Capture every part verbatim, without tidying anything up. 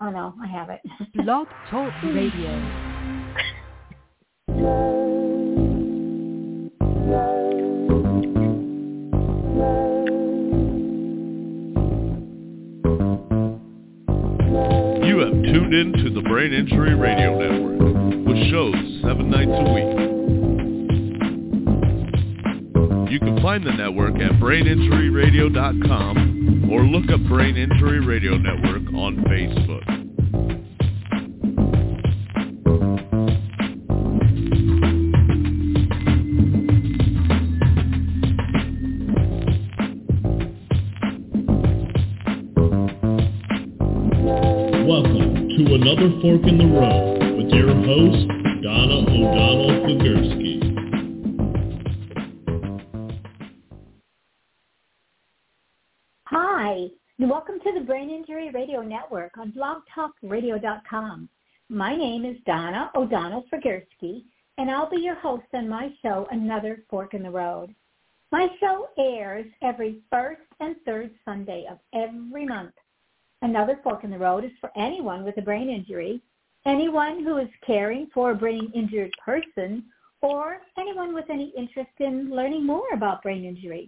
Oh, no, I have it. Blog Talk Radio. You have tuned in to the Brain Injury Radio Network, with shows seven nights a week. You can find the network at brain injury radio dot com or look up Brain Injury Radio Network on Facebook. Welcome to another Fork in the Road with your host, Donna O'Donnell-Figursky. Hi, and welcome to the Brain Injury Radio Network on blog talk radio dot com. My name is Donna O'Donnell-Figursky, and I'll be your host on my show, Another Fork in the Road. My show airs every first and third Sunday of every month. Another Fork in the Road is for anyone with a brain injury, anyone who is caring for a brain-injured person, or anyone with any interest in learning more about brain injury.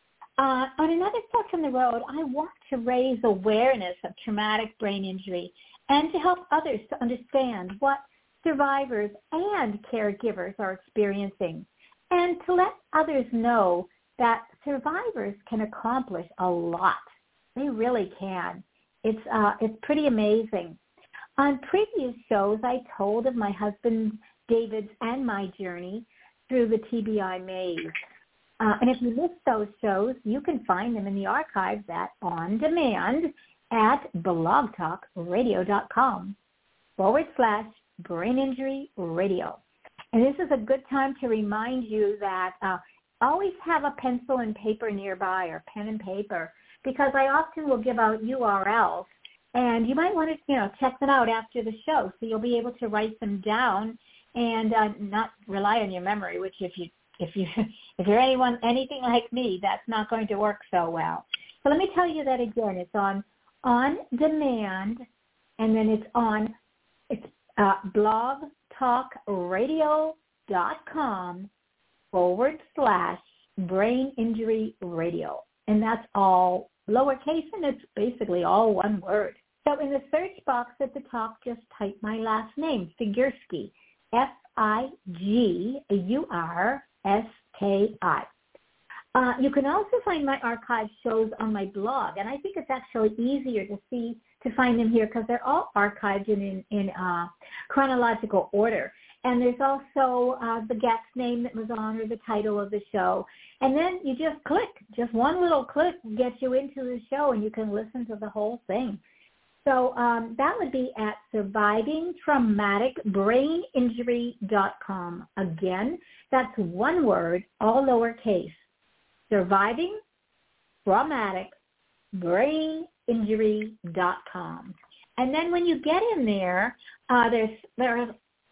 Uh, on Another Fork in the Road, I want to raise awareness of traumatic brain injury and to help others to understand what survivors and caregivers are experiencing, and to let others know that survivors can accomplish a lot. They really can. It's uh, it's pretty amazing. On previous shows, I told of my husband David's and my journey through the T B I maze. Uh, and if you missed those shows, you can find them in the archives at On Demand at blog talk radio dot com forward slash brain injury radio. And this is a good time to remind you that uh, always have a pencil and paper nearby, or pen and paper, because I often will give out U R Ls, and you might want to, you know, check them out after the show, so you'll be able to write them down and uh, not rely on your memory, which if you If you if you're anyone anything like me, that's not going to work so well. So let me tell you that again. It's on On Demand, and then it's on it's uh, blog talk radio dot com forward slash brain injury radio, and that's all lowercase, and it's basically all one word. So in the search box at the top, just type my last name, Figursky, F I G U R S K I. Uh, you can also find my archive shows on my blog, and I think it's actually easier to see to find them here because they're all archived in in, in uh, chronological order. And there's also uh, the guest name that was on, or the title of the show. And then you just click, just one little click gets you into the show, and you can listen to the whole thing. So um, that would be at surviving traumatic brain injury dot com. Again, that's one word, all lowercase. surviving traumatic brain injury dot com. And then when you get in there, uh, there's there's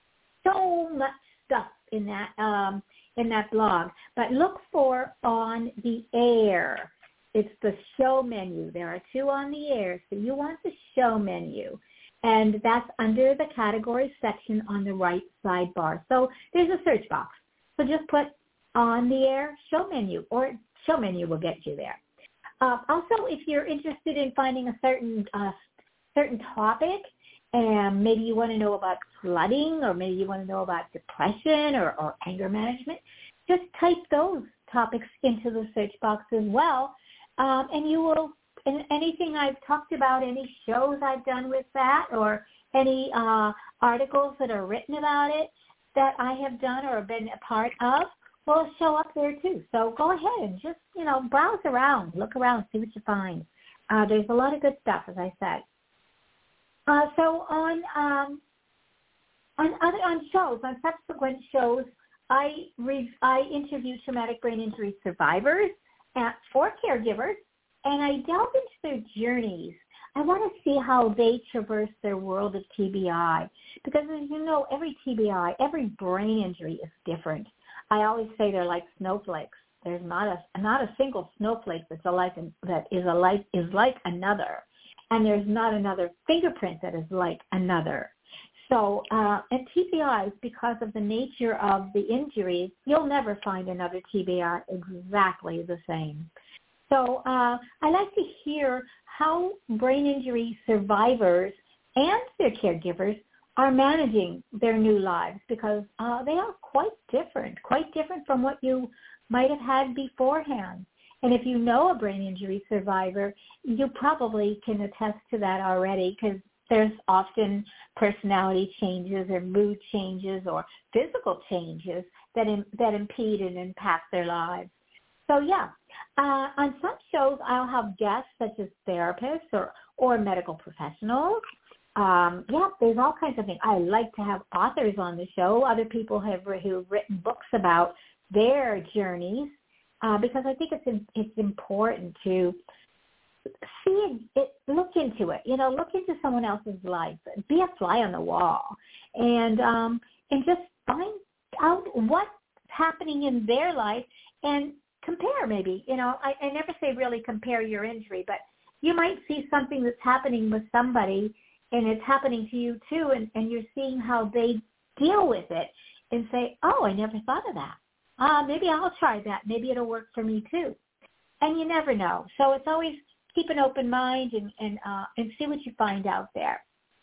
so much stuff in that um, in that blog. But look for On the Air. It's the show menu. There are two on the air, so you want the show menu. And that's under the category section on the right sidebar. So there's a search box. So just put On the Air show menu, or show menu will get you there. Uh, also, if you're interested in finding a certain uh, certain topic, and maybe you want to know about flooding, or maybe you want to know about depression or, or anger management, just type those topics into the search box as well. Um, and you will, and anything I've talked about, any shows I've done with that, or any uh, articles that are written about it that I have done or been a part of, will show up there too. So go ahead and just, you know, browse around, look around, see what you find. Uh, there's a lot of good stuff, as I said. Uh, so on um, on other on shows, on subsequent shows, I re- I interview traumatic brain injury survivors at, for caregivers, and I delve into their journeys. I want to see how they traverse their world of T B I, because as you know, every T B I, every brain injury is different. I always say they're like snowflakes. There's not a not a single snowflake that's alike that is alike is like another. and there's not another fingerprint that is like another. So uh, at T B Is, because of the nature of the injuries, you'll never find another T B I exactly the same. So uh, I like to hear how brain injury survivors and their caregivers are managing their new lives, because uh, they are quite different, quite different from what you might have had beforehand. And if you know a brain injury survivor, you probably can attest to that already, because there's often personality changes or mood changes or physical changes that in, that impede and impact their lives. So yeah, uh, on some shows I'll have guests such as therapists or, or medical professionals. Um, yeah, there's all kinds of things. I like to have authors on the show. Other people have who've written books about their journeys, uh, because I think it's it's important to see it, it, look into it. You know, look into someone else's life. Be a fly on the wall, and um, and just find out what's happening in their life and compare. Maybe, you know, I, I never say really compare your injury, but you might see something that's happening with somebody, and it's happening to you too, and, and you're seeing how they deal with it, and say, oh, I never thought of that. Uh, maybe I'll try that. Maybe it'll work for me too. And you never know. So it's always keep an open mind and and, uh, and see what you find out there.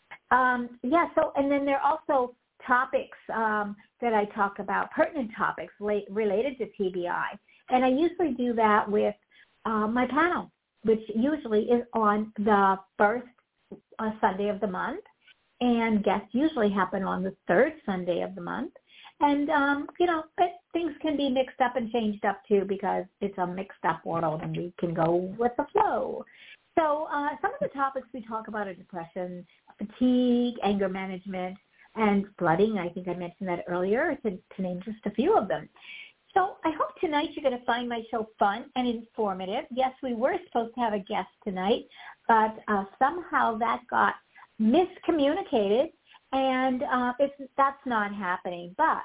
Um, yeah, so and then there are also topics um, that I talk about, pertinent topics late, related to T B I. And I usually do that with uh, my panel, which usually is on the first uh, Sunday of the month. And guests usually happen on the third Sunday of the month. And, um, you know, but things can be mixed up and changed up, too, because it's a mixed-up world, and we can go with the flow. So uh, some of the topics we talk about are depression, fatigue, anger management, and flooding. I think I mentioned that earlier, to, to name just a few of them. So I hope tonight you're going to find my show fun and informative. Yes, we were supposed to have a guest tonight, but uh, somehow that got miscommunicated, and uh, it's, that's not happening. But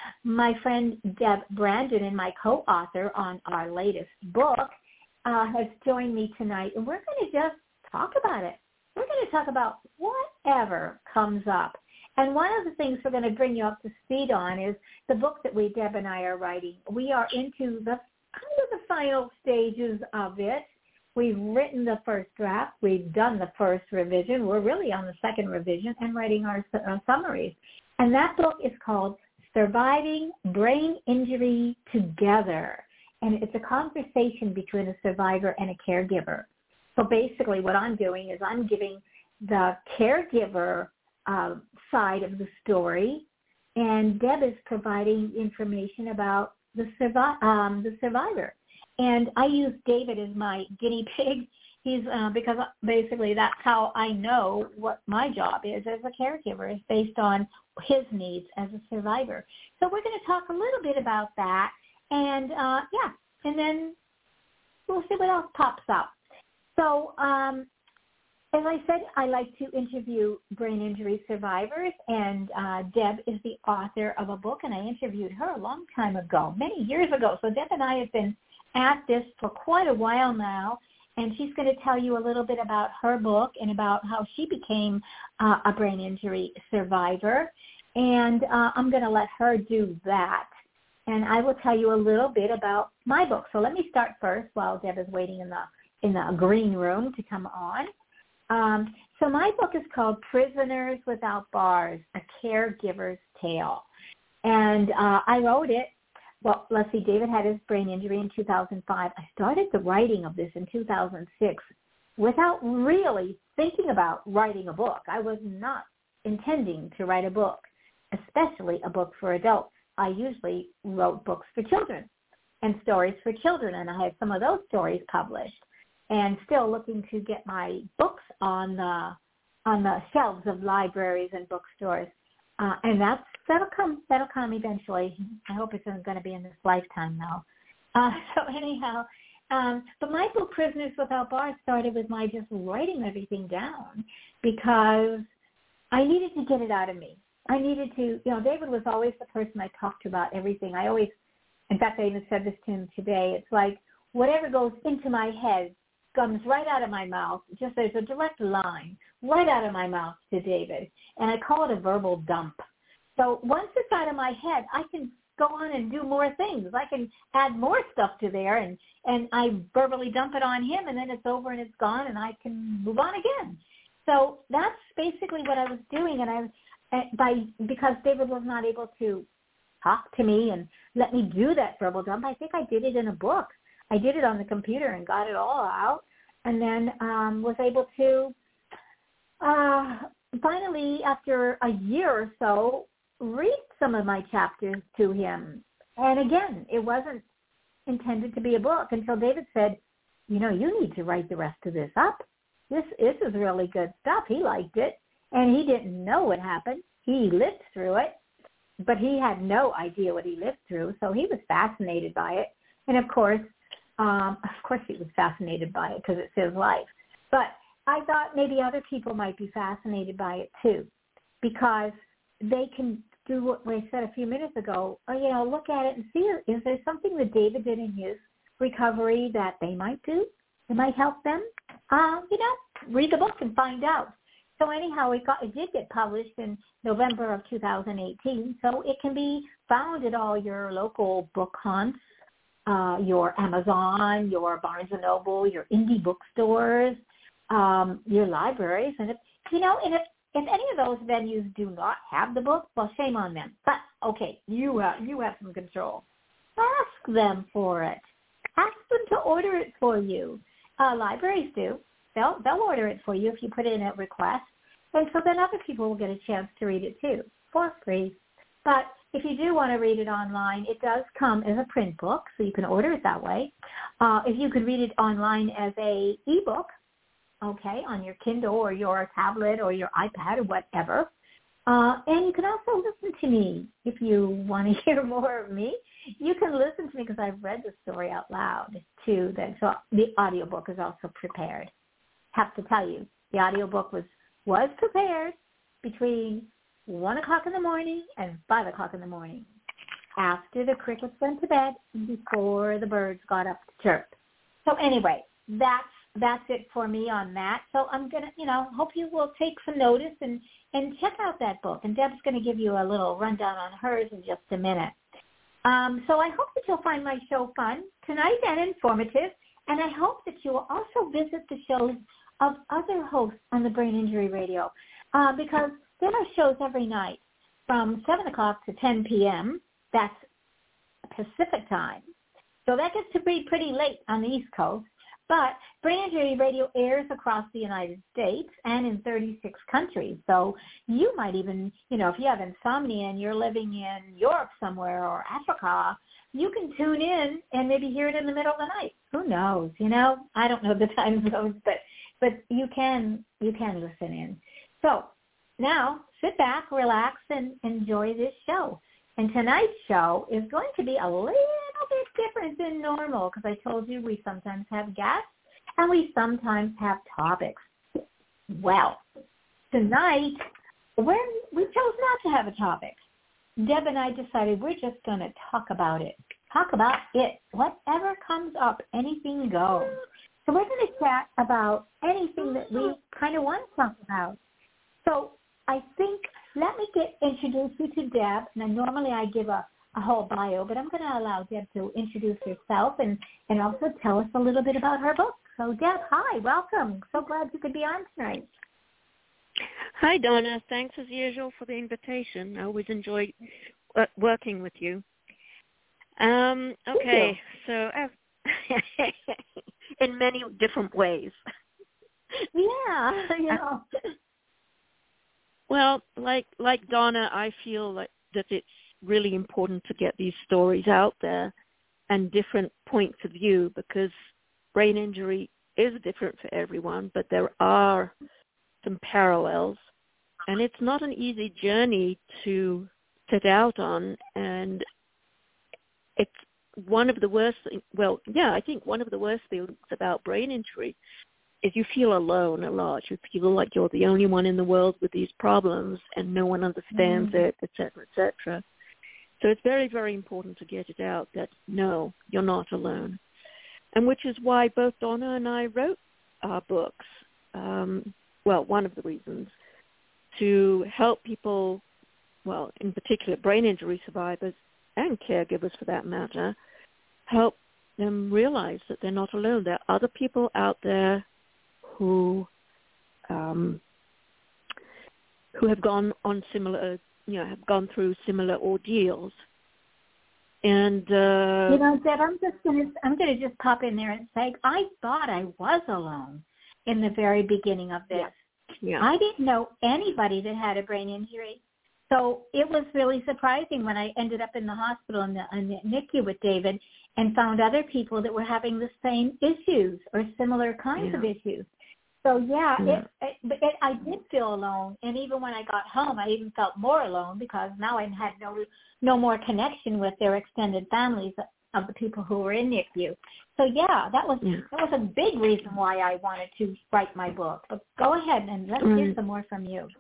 my friend Deb Brandon and my co-author on our latest book uh, has joined me tonight, and we're going to just talk about it. We're going to talk about whatever comes up. And one of the things we're going to bring you up to speed on is the book that we, Deb and I, are writing. We are into the kind of the final stages of it. We've written the first draft. We've done the first revision. We're really on the second revision and writing our uh, summaries. And that book is called Surviving Brain Injury Together. And it's a conversation between a survivor and a caregiver. So basically what I'm doing is I'm giving the caregiver uh, side of the story, and Deb is providing information about the, survi- um, the survivor. And I use David as my guinea pig. He's uh, because basically that's how I know what my job is as a caregiver, is based on his needs as a survivor. So we're going to talk a little bit about that, and uh, yeah, and then we'll see what else pops up. So um, as I said, I like to interview brain injury survivors, and uh, Deb is the author of a book, and I interviewed her a long time ago, many years ago. So Deb and I have been at this for quite a while now, and she's going to tell you a little bit about her book and about how she became uh, a brain injury survivor. And uh, I'm going to let her do that. And I will tell you a little bit about my book. So let me start first while Deb is waiting in the in the green room to come on. Um, so my book is called Prisoners Without Bars, A Caregiver's Tale. And uh, I wrote it. Well, let's see, David had his brain injury in two thousand five. I started the writing of this in two thousand six without really thinking about writing a book. I was not intending to write a book, especially a book for adults. I usually wrote books for children and stories for children, and I had some of those stories published, and still looking to get my books on the on the shelves of libraries and bookstores. Uh, and that's that'll come that'll come eventually. I hope it's going to be in this lifetime, though. Uh, so anyhow, um, but my book Prisoners Without Bars started with my just writing everything down, because I needed to get it out of me. I needed to, you know, David was always the person I talked to about everything. I always, in fact, I even said this to him today. It's like whatever goes into my head comes right out of my mouth. Just there's a direct line right out of my mouth to David, and I call it a verbal dump. So once it's out of my head, I can go on and do more things. I can add more stuff to there, and, and I verbally dump it on him, and then it's over and it's gone, and I can move on again. So that's basically what I was doing, and I by because David was not able to talk to me and let me do that verbal dump, I think I did it in a book. I did it on the computer and got it all out, and then um, was able to uh, finally, after a year or so, read some of my chapters to him. And again, it wasn't intended to be a book until David said, you know, you need to write the rest of this up. This, this is really good stuff. He liked it, and he didn't know what happened. He lived through it, but he had no idea what he lived through, so he was fascinated by it. And, of course, um, of course he was fascinated by it because it's his life. But I thought maybe other people might be fascinated by it, too, because they can do what I said a few minutes ago, or, you know, look at it and see, is there something that David did in his recovery that they might do? It might help them. Uh, you know, read the book and find out. So anyhow, it got it did get published in November of two thousand eighteen, so it can be found at all your local book haunts, uh, your Amazon, your Barnes and Noble, your indie bookstores, um, your libraries, and if you know, and if if any of those venues do not have the book, well, shame on them. But okay, you have you have some control. Ask them for it. Ask them to order it for you. Uh, libraries do. They'll they'll order it for you if you put in a request, and so then other people will get a chance to read it too for free. But if you do want to read it online, it does come as a print book, so you can order it that way. Uh, if you could read it online as a ebook, okay, on your Kindle or your tablet or your iPad or whatever. Uh, and you can also listen to me if you want to hear more of me. You can listen to me because I've read the story out loud too. Then, so the audiobook is also prepared. Have to tell you, the audiobook was was prepared between one o'clock in the morning and five o'clock in the morning, after the crickets went to bed and before the birds got up to chirp. So anyway, that's that's it for me on that. So I'm gonna, you know, hope you will take some notice and and check out that book. And Deb's going to give you a little rundown on hers in just a minute. Um, so I hope that you'll find my show fun tonight and informative. And I hope that you will also visit the shows of other hosts on the Brain Injury Radio, uh, because there are shows every night from seven o'clock to ten p.m. That's Pacific time. So that gets to be pretty late on the East Coast. But Brain Injury Radio airs across the United States and in thirty-six countries. So you might even, you know, if you have insomnia and you're living in Europe somewhere or Africa, you can tune in and maybe hear it in the middle of the night. Who knows? You know, I don't know the time zones, but but you can you can listen in. So now sit back, relax, and enjoy this show. And tonight's show is going to be a little bit different than normal because I told you we sometimes have guests and we sometimes have topics. Well, tonight we're, we chose not to have a topic. Deb and I decided we're just going to talk about it. Talk about it. Whatever comes up, anything goes. So we're going to chat about anything that we kind of want to talk about. So I think, let me get introduce you to Deb. Now, normally I give a, a whole bio, but I'm going to allow Deb to introduce herself and, and also tell us a little bit about her book. So, Deb, hi, welcome. So glad you could be on tonight. Hi, Donna. Thanks, as usual, for the invitation. I always enjoy uh, working with you. Um, okay, so uh, in many different ways. Yeah, you know. Well, like like Donna, I feel like that it's really important to get these stories out there and different points of view, because brain injury is different for everyone, but there are some parallels, and it's not an easy journey to set out on, and it's one of the worst things, well, yeah, I think one of the worst things about brain injury is you feel alone a lot. You feel like you're the only one in the world with these problems and no one understands mm. it, et cetera, et cetera. So it's very, very important to get it out that, no, you're not alone. and which is why both Donna and I wrote our books. Um, well, one of the reasons, to help people, well, in particular brain injury survivors and caregivers for that matter, help them realize that they're not alone. There are other people out there who um, who have gone on similar, you know, have gone through similar ordeals. And uh, you know, Deb, I'm just gonna I'm gonna just pop in there and say I thought I was alone in the very beginning of this. Yeah. Yeah. I didn't know anybody that had a brain injury. So it was really surprising when I ended up in the hospital in the, in the N I C U with David and found other people that were having the same issues or similar kinds Yeah. of issues. So, yeah, yeah. It, it, but it, I did feel alone. And even when I got home, I even felt more alone because now I had no no more connection with their extended families of the people who were in N I C U. So, yeah, that was Yeah. that was a big reason why I wanted to write my book. But go ahead and let's Right. hear some more from you.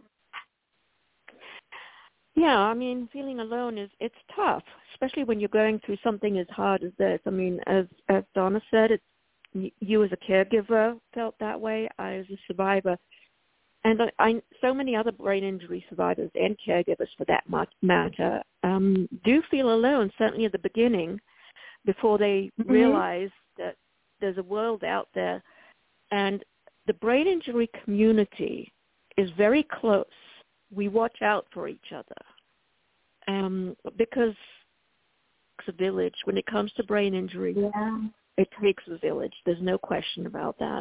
Yeah, I mean, feeling alone is, it's tough, especially when you're going through something as hard as this. I mean, as, as Donna said, it's, you as a caregiver felt that way, I as a survivor. And I, I so many other brain injury survivors and caregivers for that matter um, do feel alone, certainly at the beginning, before they Mm-hmm. realize that there's a world out there. And the brain injury community is very close. We watch out for each other um, because it's a village. When it comes to brain injury, Yeah. it takes a village. There's no question about that.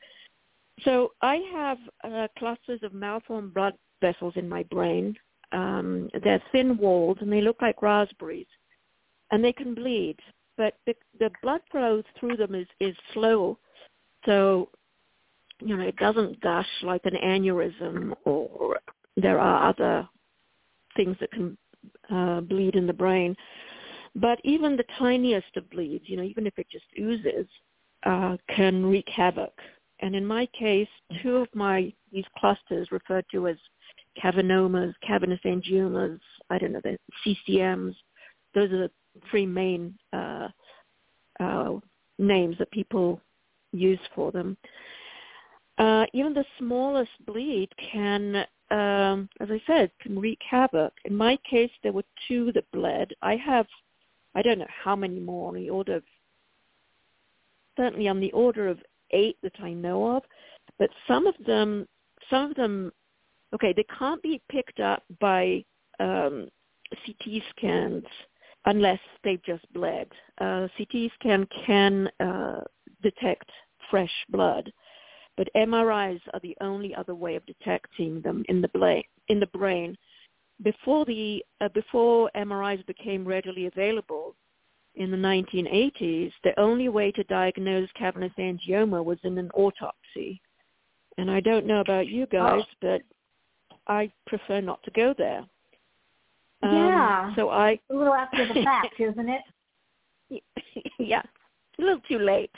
So I have uh, clusters of malformed blood vessels in my brain. Um, they're thin-walled, and they look like raspberries, and they can bleed. But the, the blood flow through them is, is slow, so you know it doesn't gush like an aneurysm, or there are other things that can uh, bleed in the brain. But even the tiniest of bleeds, you know, even if it just oozes, uh, can wreak havoc. And in my case, two of my, these clusters referred to as cavernomas, cavernous angiomas, I don't know, the C C Ms, those are the three main uh, uh, names that people use for them. Uh, even the smallest bleed can, um, as I said, can wreak havoc. In my case, there were two that bled. I have, I don't know how many more, on the order of, certainly on the order of eight that I know of. But some of them, some of them, okay, they can't be picked up by um, C T scans unless they've just bled. Uh, C T scan can uh, detect fresh blood, but M R Is are the only other way of detecting them in the brain. In the brain, before the uh, before M R Is became readily available in the nineteen eighties, the only way to diagnose cavernous angioma was in an autopsy. And I don't know about you guys, oh. but I prefer not to go there. Um, yeah. So I a little after the fact, isn't it? Yeah, a little too late.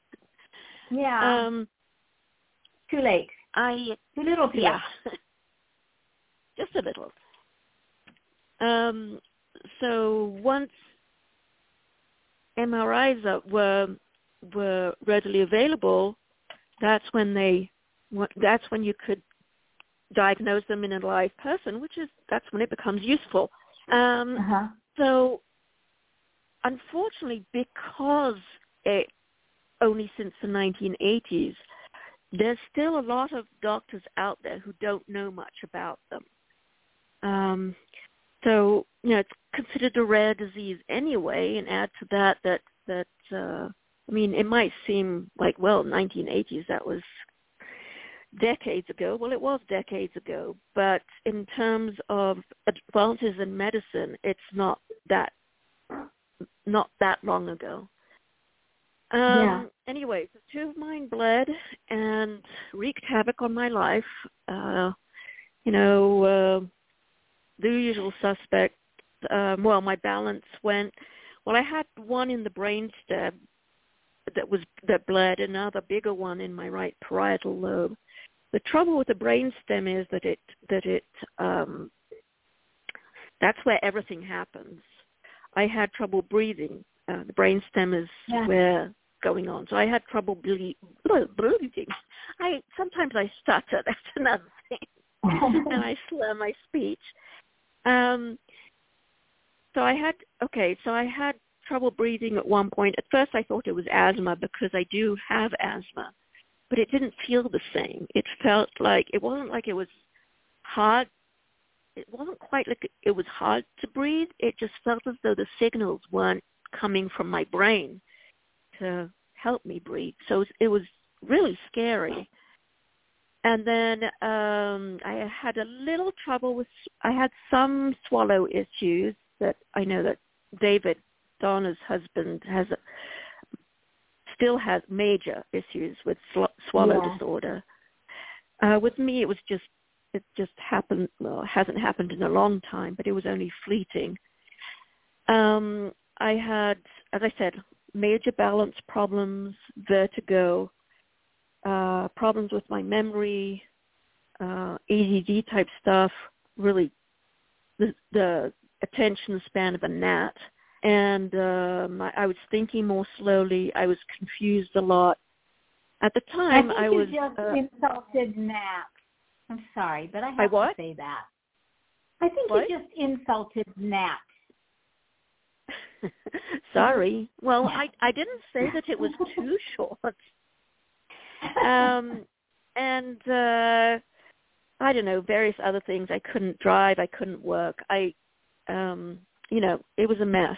Yeah. Um, too late. I too little. Too yeah. late. Just a little. Um, so once M R Is were were readily available, that's when they that's when you could diagnose them in a live person, which is that's when it becomes useful. Um, uh-huh. So, unfortunately, because it only since the nineteen eighties, there's still a lot of doctors out there who don't know much about them. Um, so, you know, it's considered a rare disease anyway, and add to that that, that uh, I mean, it might seem like, well, nineteen eighties, that was decades ago. Well, it was decades ago, but in terms of advances in medicine, it's not that not that long ago. Um, yeah. Anyway, so two of mine bled and wreaked havoc on my life. Uh, you know, uh, the usual suspect. Um, well, my balance went. Well, I had one in the brainstem that was that bled, another bigger one in my right parietal lobe. The trouble with the brainstem is that it that it um, that's where everything happens. I had trouble breathing. Uh, the brainstem is yeah. where going on. So I had trouble ble- breathing. I sometimes I stutter. That's another thing, and I slur my speech. Um, so I had okay. So I had trouble breathing at one point. At first, I thought it was asthma because I do have asthma, but it didn't feel the same. It felt like it wasn't like it was hard. It wasn't quite like it was hard to breathe. It just felt as though the signals weren't coming from my brain to help me breathe. So it was, it was really scary. And then um, I had a little trouble with, I had some swallow issues that I know that David, Donna's husband, has a, still has major issues with sw- swallow yeah. disorder. Uh, with me, it was just, it just happened, well, it hasn't happened in a long time, but it was only fleeting. Um, I had, as I said, major balance problems, vertigo, uh, problems with my memory, uh, A D D type stuff, really the, the attention span of a gnat. And um, I, I was thinking more slowly. I was confused a lot. At the time, I, think I you was... just uh, insulted Nat. I'm sorry, but I have I what? to say that. I think what? you just insulted Nat. Sorry. Well, I, I didn't say that it was too short. Um, and uh, I don't know, various other things. I couldn't drive. I couldn't work. I, um, you know, it was a mess.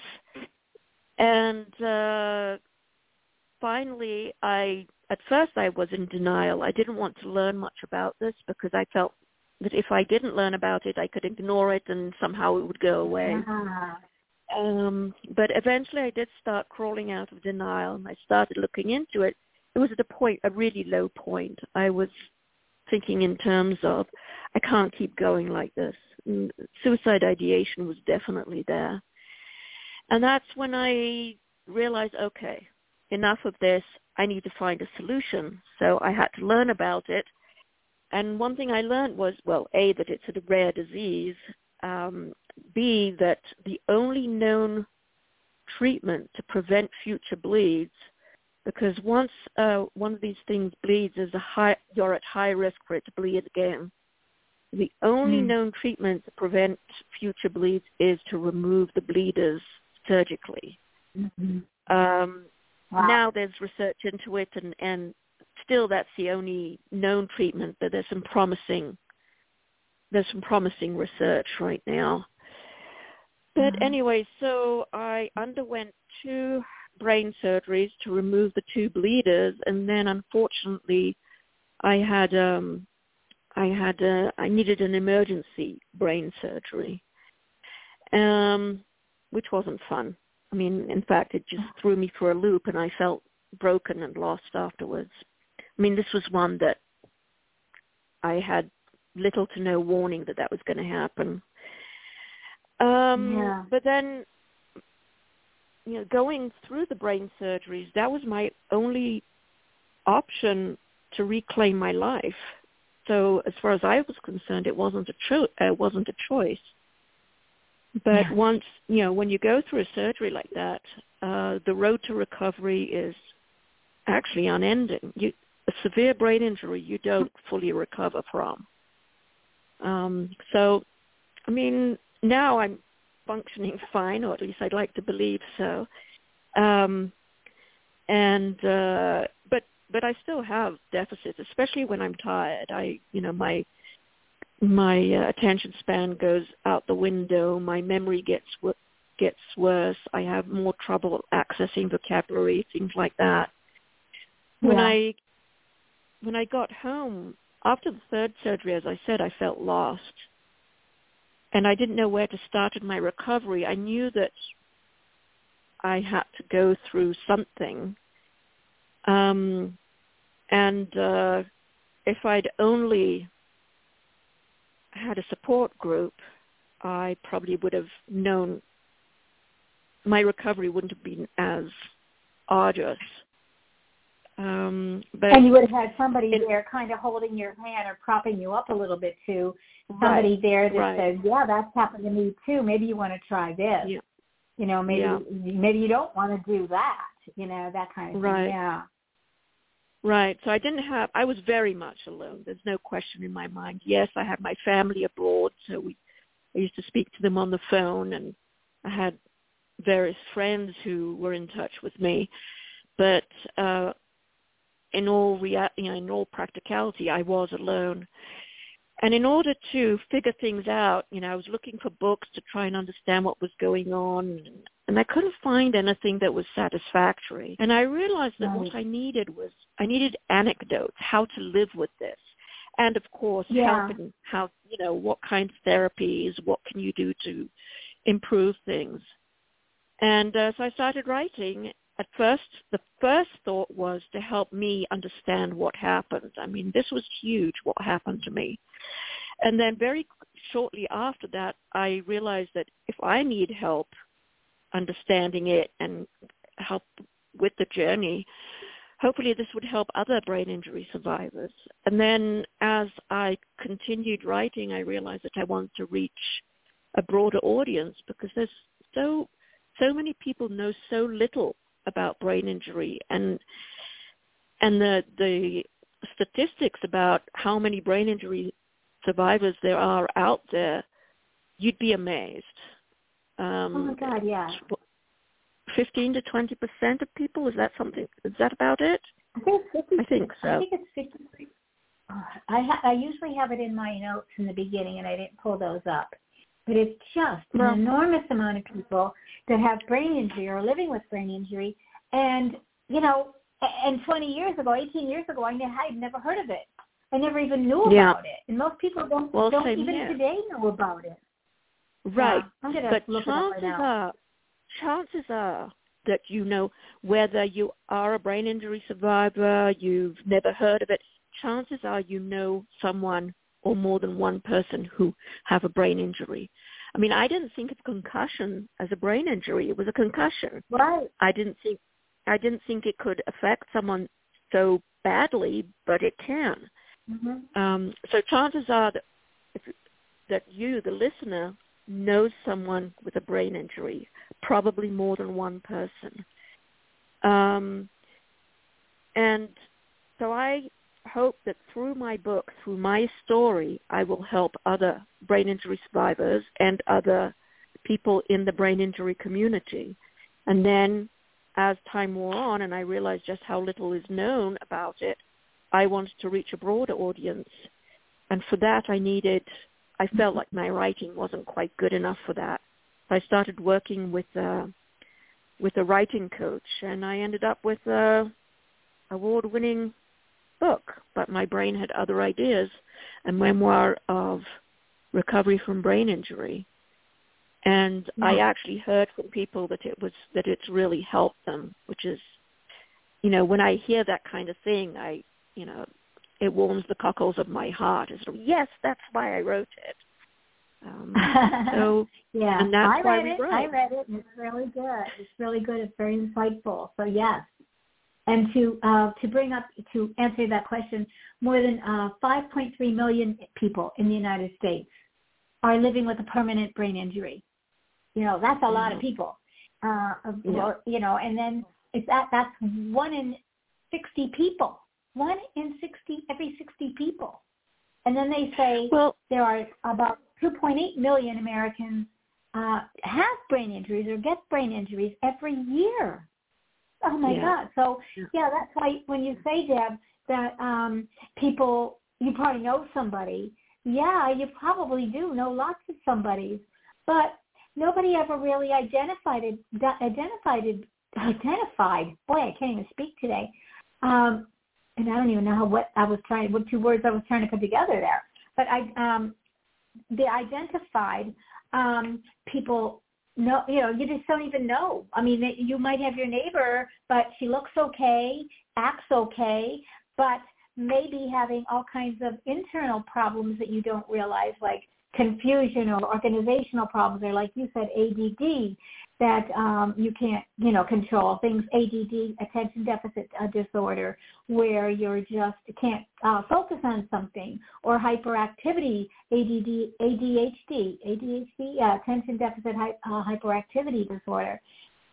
And uh, finally, I at first I was in denial. I didn't want to learn much about this because I felt that if I didn't learn about it, I could ignore it and somehow it would go away. Uh-huh. Um, but eventually I did start crawling out of denial, and I started looking into it. It was at a point, a really low point. I was thinking in terms of, I can't keep going like this. And suicide ideation was definitely there. And that's when I realized, okay, enough of this. I need to find a solution. So I had to learn about it. And one thing I learned was, well, A, that it's a rare disease, um, B, that the only known treatment to prevent future bleeds, because once uh, one of these things bleeds, is a high, you're at high risk for it to bleed again. The only mm. known treatment to prevent future bleeds is to remove the bleeders surgically. Mm-hmm. Um, wow. Now there's research into it, and, and still that's the only known treatment, but there's some promising there's some promising research right now. But mm-hmm. anyway, so I underwent two brain surgeries to remove the two bleeders, and then unfortunately I had um I had uh, I needed an emergency brain surgery, um, which wasn't fun. I mean, in fact, it just threw me for a loop, and I felt broken and lost afterwards. I mean, this was one that I had little to no warning that that was going to happen. Um, yeah. But then, you know, going through the brain surgeries, that was my only option to reclaim my life. So as far as I was concerned, it wasn't a cho- uh, wasn't a choice. But yeah. once, you know, when you go through a surgery like that, uh, the road to recovery is actually unending. You, a severe brain injury, you don't fully recover from. Um, so, I mean, now I'm functioning fine, or at least I'd like to believe so. Um, and uh, but but I still have deficits, especially when I'm tired. I, you know, my my uh, attention span goes out the window. My memory gets gets worse. I have more trouble accessing vocabulary, things like that. When yeah. I when I got home after the third surgery, as I said, I felt lost, and I didn't know where to start in my recovery. I knew that I had to go through something, um, and uh, if I'd only had a support group, I probably would have known my recovery wouldn't have been as arduous. Um, but and you would have had somebody it, there kind of holding your hand or propping you up a little bit too. Somebody right, there that right. says, yeah, that's happened to me too. Maybe you want to try this. Yeah. You know, maybe yeah. maybe you don't want to do that. you know, that kind of Right. thing. Yeah. Right. So I didn't have, I was very much alone. There's no question in my mind. Yes, I had my family abroad, so we, I used to speak to them on the phone, and I had various friends who were in touch with me. But uh, in all rea- you know, in all practicality, I was alone. And in order to figure things out, you know, I was looking for books to try and understand what was going on, and I couldn't find anything that was satisfactory. And I realized that Right. what I needed was, I needed anecdotes, how to live with this. And, of course, Yeah. helping, how, you know, what kind of therapies, what can you do to improve things. And uh, so I started writing. At first, the first thought was to help me understand what happened. I mean, this was huge, what happened to me. And then very shortly after that, I realized that if I need help understanding it and help with the journey, hopefully this would help other brain injury survivors. And then as I continued writing, I realized that I wanted to reach a broader audience, because there's so so many people know so little about brain injury, and and the the statistics about how many brain injury survivors there are out there, you'd be amazed. Um, Oh my God, yeah. Fifteen to twenty percent of people, is that something? Is that about it? I think it's fifty. I think so. I think it's fifty. Uh, I ha- I usually have it in my notes in the beginning, and I didn't pull those up. But it's just Well, an enormous amount of people that have brain injury or are living with brain injury. And, you know, and twenty years ago, eighteen years ago, I had never heard of it. I never even knew Yeah. about it. And most people don't, Well, don't same even here. today know about it. Right. Yeah, I'm gonna But look it up right chances now. are, chances are that you know, whether you are a brain injury survivor, you've never heard of it, chances are you know someone or more than one person who have a brain injury. I mean, I didn't think of concussion as a brain injury. It was a concussion. Right. I didn't think I didn't think it could affect someone so badly, but it can. Mm-hmm. Um, so chances are that if, that you, the listener, knows someone with a brain injury, probably more than one person. Um, and so I hope that through my book, through my story, I will help other brain injury survivors and other people in the brain injury community. And then as time wore on and I realized just how little is known about it, I wanted to reach a broader audience. And for that, I needed, I felt like my writing wasn't quite good enough for that. So I started working with a, with a writing coach, and I ended up with a award-winning book, But My Brain Had Other Ideas, a memoir of recovery from brain injury. And yeah. I actually heard from people that it was that it's really helped them, which is, you know, when I hear that kind of thing, I, you know, it warms the cockles of my heart. It's sort of, yes, that's why I wrote it. Um, so yeah, and that's I why read we it. wrote. I read it, and it's really good. It's really good. It's very insightful. So yes. And to uh, to bring up, to answer that question, more than uh, five point three million people in the United States are living with a permanent brain injury. You know, that's a mm-hmm. lot of people. Uh, yeah. or, you know, and then it's that that's one in sixty people. One in sixty, every sixty people. And then they say well, there are about two point eight million Americans uh, have brain injuries or get brain injuries every year. Oh, my yeah. God. So, yeah, that's why when you say, Deb, that um, people, you probably know somebody. Yeah, you probably do know lots of somebodies. But nobody ever really identified it, identified it, identified. Boy, I can't even speak today. Um, and I don't even know how, what I was trying, what two words I was trying to put together there. But I, um, the identified um, people, no, you know, you just don't even know. I mean, you might have your neighbor, but she looks okay, acts okay, but maybe having all kinds of internal problems that you don't realize, like confusion or organizational problems, or like you said, A D D, that um, you can't, you know, control. Things, A D D, attention deficit uh, disorder, where you're just can't uh, focus on something, or hyperactivity, A D D, A D H D, A D H D, yeah, attention deficit hy- uh, hyperactivity disorder.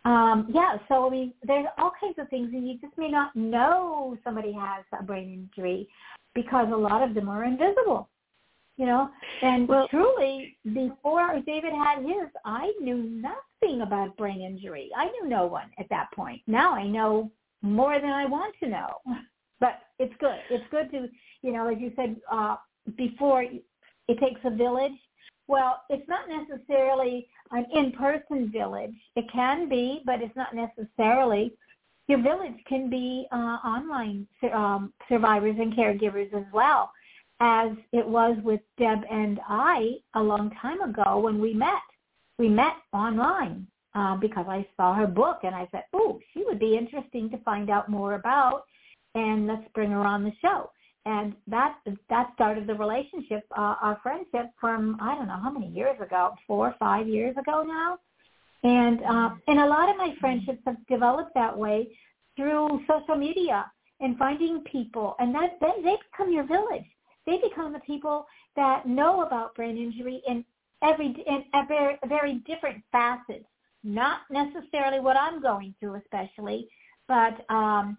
um, yeah, so I mean, there's all kinds of things, and you just may not know somebody has a brain injury because a lot of them are invisible, you know. And well, truly, before David had his, I knew nothing about brain injury. I knew no one at that point. Now I know more than I want to know, but it's good. It's good to, you know, as you said uh, before, it takes a village. Well, it's not necessarily an in-person village. It can be, but it's not necessarily. Your village can be uh, online um, survivors and caregivers as well, as it was with Deb and I a long time ago when we met. We met online uh, because I saw her book, and I said, oh, she would be interesting to find out more about, and let's bring her on the show. And that that started the relationship, uh, our friendship from, I don't know how many years ago, four or five years ago now. And uh, and a lot of my friendships have developed that way through social media and finding people. And that they, they become your village. They become the people that know about brain injury in every in a very, very different facets. Not necessarily what I'm going through especially, but um,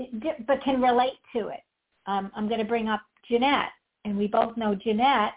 but can relate to it. Um, I'm going to bring up Jeanette, and we both know Jeanette,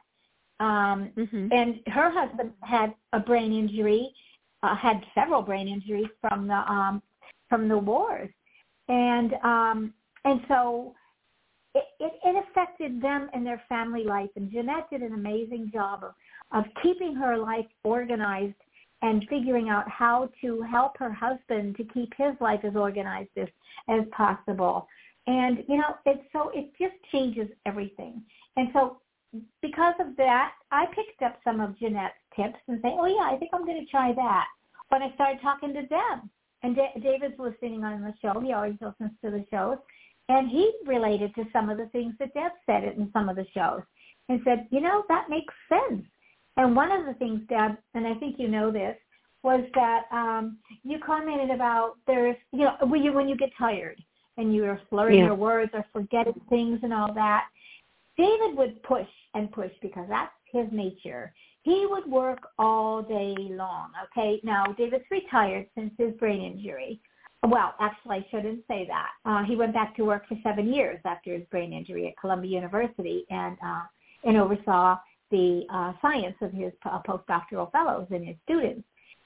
um, mm-hmm. and her husband had a brain injury, uh, had several brain injuries from the um, from the wars, and um, and so it, it, it affected them and their family life. And Jeanette did an amazing job of, of keeping her life organized and figuring out how to help her husband to keep his life as organized as, as possible. And, you know, it's so it just changes everything. And so because of that, I picked up some of Jeanette's tips and say, oh, yeah, I think I'm going to try that. But I started talking to Deb. And D- David's listening on the show. He always listens to the shows. And he related to some of the things that Deb said in some of the shows and said, you know, that makes sense. And one of the things, Deb, and I think you know this, was that um, you commented about there's, you know, when you, when you get tired, and you're slurring yeah. your words or forgetting things and all that, David would push and push because that's his nature. He would work all day long, okay? Now, David's retired since his brain injury. Well, actually, I shouldn't say that. Uh, he went back to work for seven years after his brain injury at Columbia University and, uh, and oversaw the uh, science of his uh, postdoctoral fellows and his students.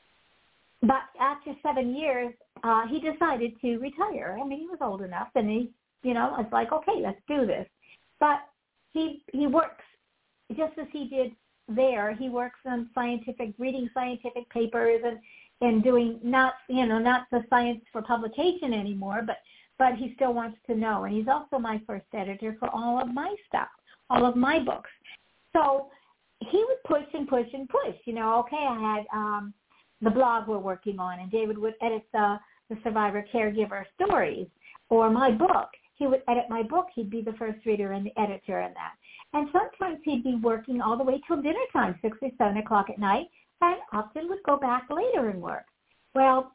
But after seven years, uh, he decided to retire. I mean, he was old enough, and he, you know, it's like, okay, let's do this. But he he works just as he did there. He works on scientific, reading scientific papers and, and doing not, you know, not the science for publication anymore, but but he still wants to know. And he's also my first editor for all of my stuff, all of my books. So he would push and push and push. You know, okay, I had. Um, the blog we're working on, and David would edit the, the survivor caregiver stories, or my book. He would edit my book. He'd be the first reader and the editor in that. And sometimes he'd be working all the way till dinner time, six or seven o'clock at night, and often would go back later and work. Well,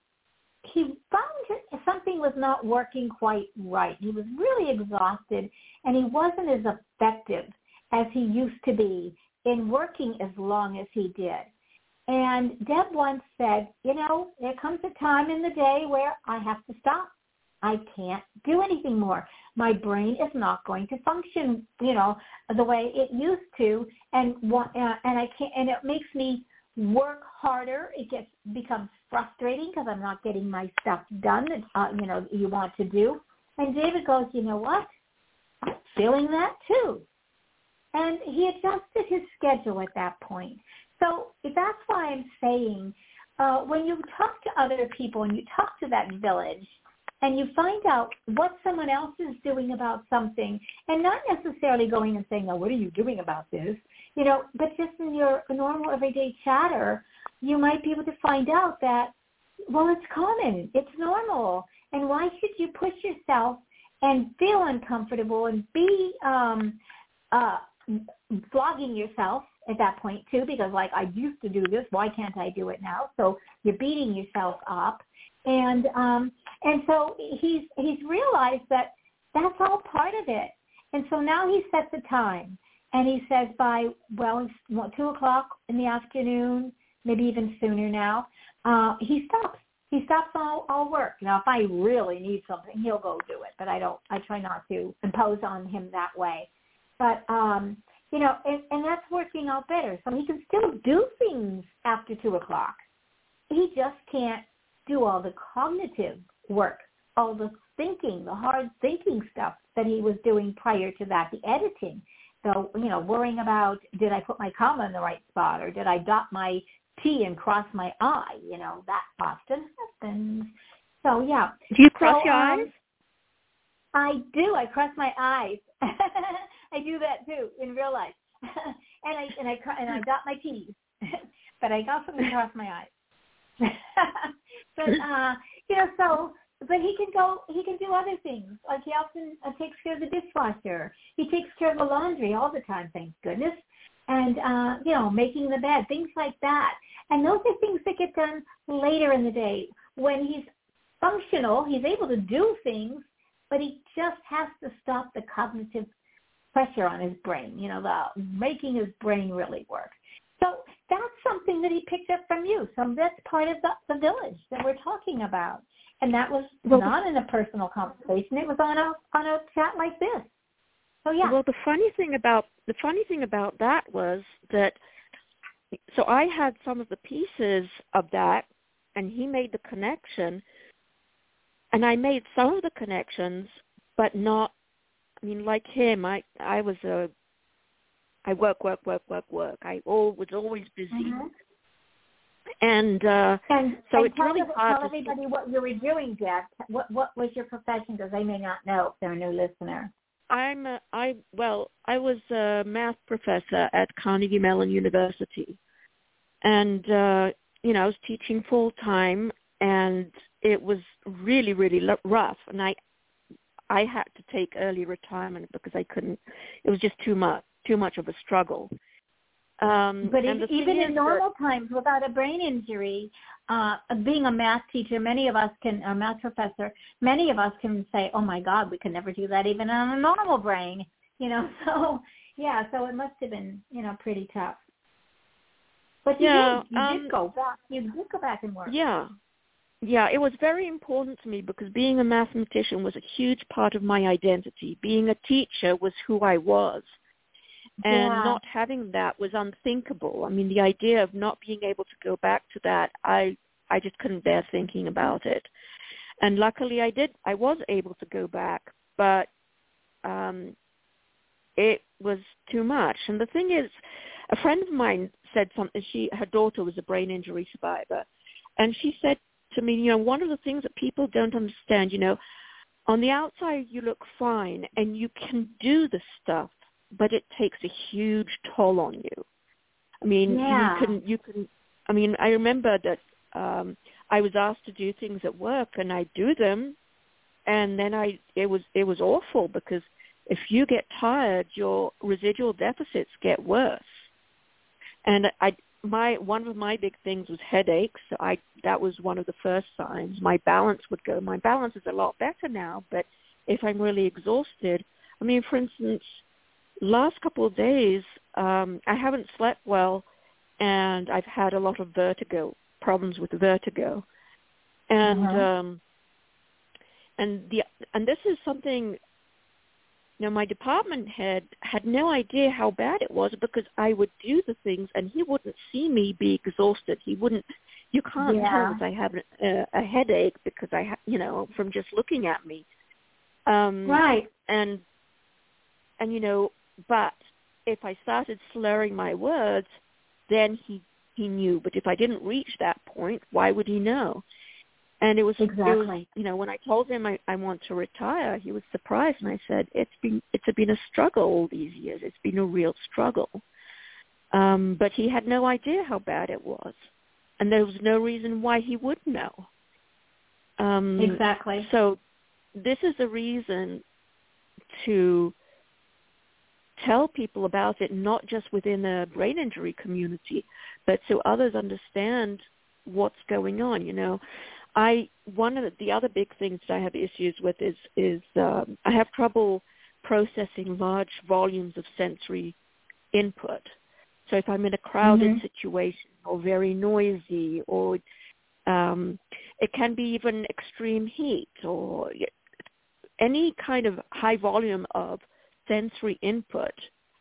he found that something was not working quite right. He was really exhausted, and he wasn't as effective as he used to be in working as long as he did. And Deb once said, you know, there comes a time in the day where I have to stop. I can't do anything more. My brain is not going to function, you know, the way it used to, and uh, and I can't. And it makes me work harder. It gets becomes frustrating because I'm not getting my stuff done that uh, you know you want to do. And David goes, you know what? I'm feeling that too. And he adjusted his schedule at that point. So that's why I'm saying uh, when you talk to other people and you talk to that village and you find out what someone else is doing about something, and not necessarily going and saying, oh, what are you doing about this? You know, but just in your normal everyday chatter, you might be able to find out that, well, it's common, it's normal, and why should you push yourself and feel uncomfortable and be um, uh, flogging yourself at that point too, because like I used to do this, why can't I do it now? So you're beating yourself up, and um, and so he's he's realized that that's all part of it, and so now he sets a time, and he says by well two o'clock in the afternoon, maybe even sooner now, uh, he stops he stops all, all work. Now, if I really need something, he'll go do it, but I don't, I try not to impose on him that way. But, um, you know, and, and that's working out better. So he can still do things after two o'clock. He just can't do all the cognitive work, all the thinking, the hard thinking stuff that he was doing prior to that, the editing. So, you know, worrying about, did I put my comma in the right spot, or did I dot my T and cross my I? You know, that often happens. So, yeah. Do you cross so, your um, eyes? I do. I cross my eyes. I do that too in real life, and I and I and I dot my T's, but I also cross my eyes. but uh, you know, so but he can go. He can do other things. Like he often uh, takes care of the dishwasher. He takes care of the laundry all the time. Thank goodness. And uh, you know, making the bed, things like that. And those are things that get done later in the day when he's functional. He's able to do things, but he just has to stop the cognitive pressure on his brain, you know, the making his brain really work. So that's something that he picked up from you. So that's part of the, the village that we're talking about. And that was well, not in a personal conversation. It was on a on a chat like this. So yeah. Well, the funny thing about the funny thing about that was that so I had some of the pieces of that, and he made the connection, and I made some of the connections, but not. I mean, like him, I I was a, I work, work, work, work, work. I all, was always busy, mm-hmm. and uh, and so and it's tell really them, hard tell to everybody what you were doing, Jeff. What what was your profession? Because they may not know if they're a new listener. I'm a, I well, I was a math professor at Carnegie Mellon University, and uh, you know, I was teaching full time, and it was really, really rough, and I. I had to take early retirement because I couldn't. It was just too much, too much of a struggle. Um, but and if, even in that, normal times, without a brain injury, uh, being a math teacher, many of us can, a math professor, many of us can say, "Oh my God, we could never do that even on a normal brain." You know, so yeah, so it must have been, you know, pretty tough. But you yeah, did, you um, did go back. You did go back and work. Yeah. Yeah, it was very important to me because being a mathematician was a huge part of my identity. Being a teacher was who I was. And yeah. not having that was unthinkable. I mean, the idea of not being able to go back to that, I I just couldn't bear thinking about it. And luckily I did. I was able to go back, but um, it was too much. And the thing is, a friend of mine said something. She, her daughter was a brain injury survivor. And she said to me, you know, one of the things that people don't understand, you know, on the outside you look fine and you can do the stuff, but it takes a huge toll on you. I mean, yeah. you can, you can, I mean, I remember that um, I was asked to do things at work and I do them, and then I, it was, it was awful because if you get tired, your residual deficits get worse. And I, My one of my big things was headaches. So I that was one of the first signs. My balance would go. My balance is a lot better now, but if I'm really exhausted, I mean, for instance, last couple of days um, I haven't slept well, and I've had a lot of vertigo problems with vertigo, and uh-huh. um, and the and this is something. You know, my department head had no idea how bad it was because I would do the things and he wouldn't see me be exhausted. He wouldn't, you can't yeah. tell that I have a, a headache because I, ha, you know, from just looking at me. Um, right. And, and, you know, but if I started slurring my words, then he, he knew. But if I didn't reach that point, why would he know? And it was, exactly. it was, you know, when I told him I, I want to retire, he was surprised, and I said, it's been, it's been a struggle all these years. It's been a real struggle. Um, but he had no idea how bad it was, and there was no reason why he would know. Um, exactly. So this is a reason to tell people about it, not just within the brain injury community, but so others understand what's going on, you know. I one of the, the other big things that I have issues with is is um, I have trouble processing large volumes of sensory input. So if I'm in a crowded mm-hmm. situation or very noisy, or um, it can be even extreme heat or any kind of high volume of sensory input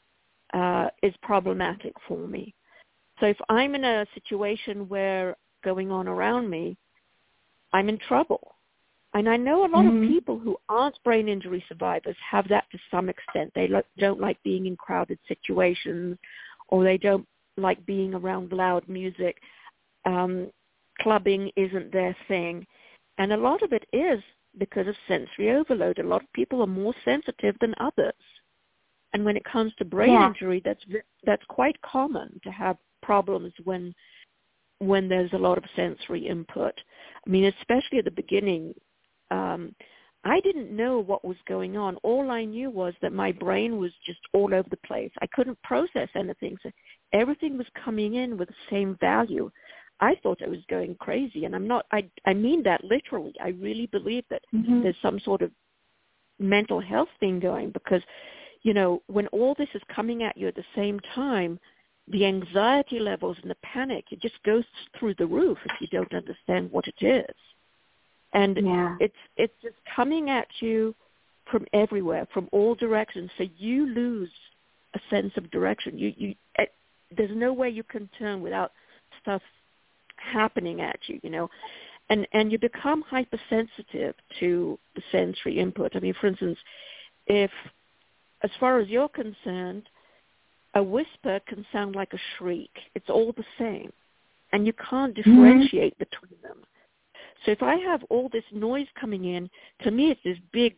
uh, is problematic for me. So if I'm in a situation where going on around me, I'm in trouble. And I know a lot mm-hmm. of people who aren't brain injury survivors have that to some extent. They lo- don't like being in crowded situations, or they don't like being around loud music. Um, clubbing isn't their thing. And a lot of it is because of sensory overload. A lot of people are more sensitive than others. And when it comes to brain yeah. injury, that's that's quite common to have problems when when there's a lot of sensory input. I mean, especially at the beginning, um, I didn't know what was going on. All I knew was that my brain was just all over the place. I couldn't process anything. So everything was coming in with the same value. I thought I was going crazy, and I'm not. I, I mean that literally. I really believe that mm-hmm. there's some sort of mental health thing going because, you know, when all this is coming at you at the same time, the anxiety levels and the panic, it just goes through the roof if you don't understand what it is. And yeah. it's it's just coming at you from everywhere, from all directions. So you lose a sense of direction. You you it, there's no way you can turn without stuff happening at you, you know. And and you become hypersensitive to the sensory input. I mean, for instance, if, as far as you're concerned, a whisper can sound like a shriek. It's all the same. And you can't differentiate mm-hmm. between them. So if I have all this noise coming in, to me it's this big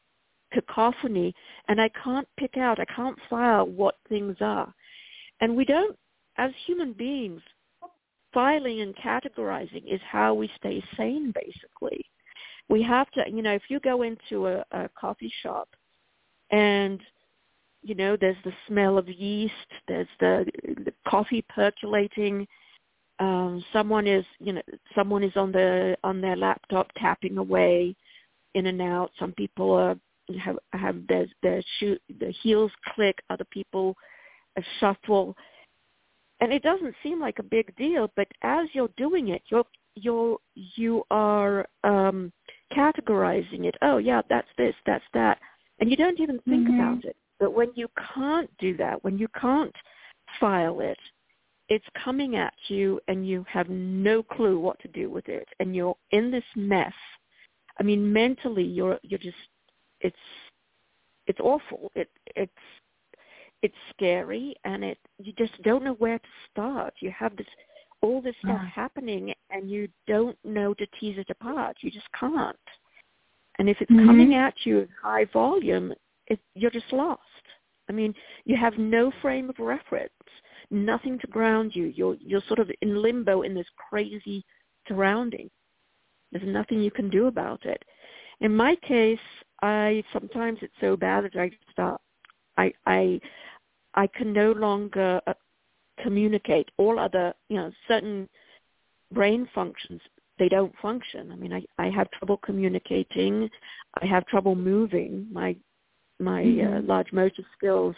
cacophony, and I can't pick out, I can't file what things are. And we don't, as human beings, filing and categorizing is how we stay sane, basically. We have to, you know, if you go into a, a coffee shop and, you know, there's the smell of yeast, there's the, the coffee percolating, um, someone is, you know, someone is on the on their laptop tapping away in and out. Some people are, have have their their shoe, their heels click. Other people uh, shuffle, and it doesn't seem like a big deal. But as you're doing it, you're you're you are um, categorizing it. Oh yeah, that's this, that's that, and you don't even think mm-hmm. about it. But when you can't do that, when you can't file it, it's coming at you and you have no clue what to do with it. And you're in this mess. I mean, mentally, you're you're just, it's it's awful. It it's it's scary, and it you just don't know where to start. You have this all this stuff yeah. happening, and you don't know to tease it apart. You just can't. And if it's mm-hmm. coming at you in high volume, it, you're just lost. I mean, you have no frame of reference, nothing to ground you. You're you're sort of in limbo in this crazy surrounding. There's nothing you can do about it. In my case, I sometimes it's so bad that I stop. I I I can no longer uh, communicate. All other, you know, certain brain functions, they don't function. I mean, I, I have trouble communicating. I have trouble moving. My my mm-hmm. uh, large motor skills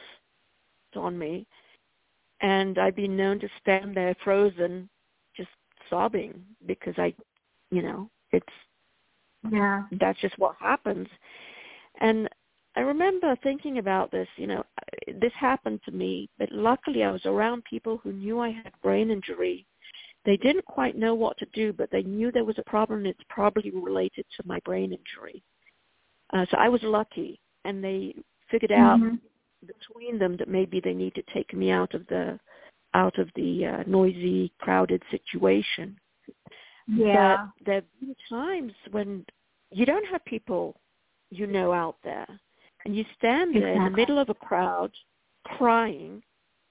on me. And I've been known to stand there frozen, just sobbing because I, you know, it's, yeah, that's just what happens. And I remember thinking about this, you know, this happened to me, but luckily I was around people who knew I had brain injury. They didn't quite know what to do, but they knew there was a problem, and it's probably related to my brain injury. Uh, so I was lucky, and they figured out mm-hmm. between them that maybe they need to take me out of the out of the uh, noisy, crowded situation. Yeah. But there have been times when you don't have people you know out there, and you stand there exactly. in the middle of a crowd crying.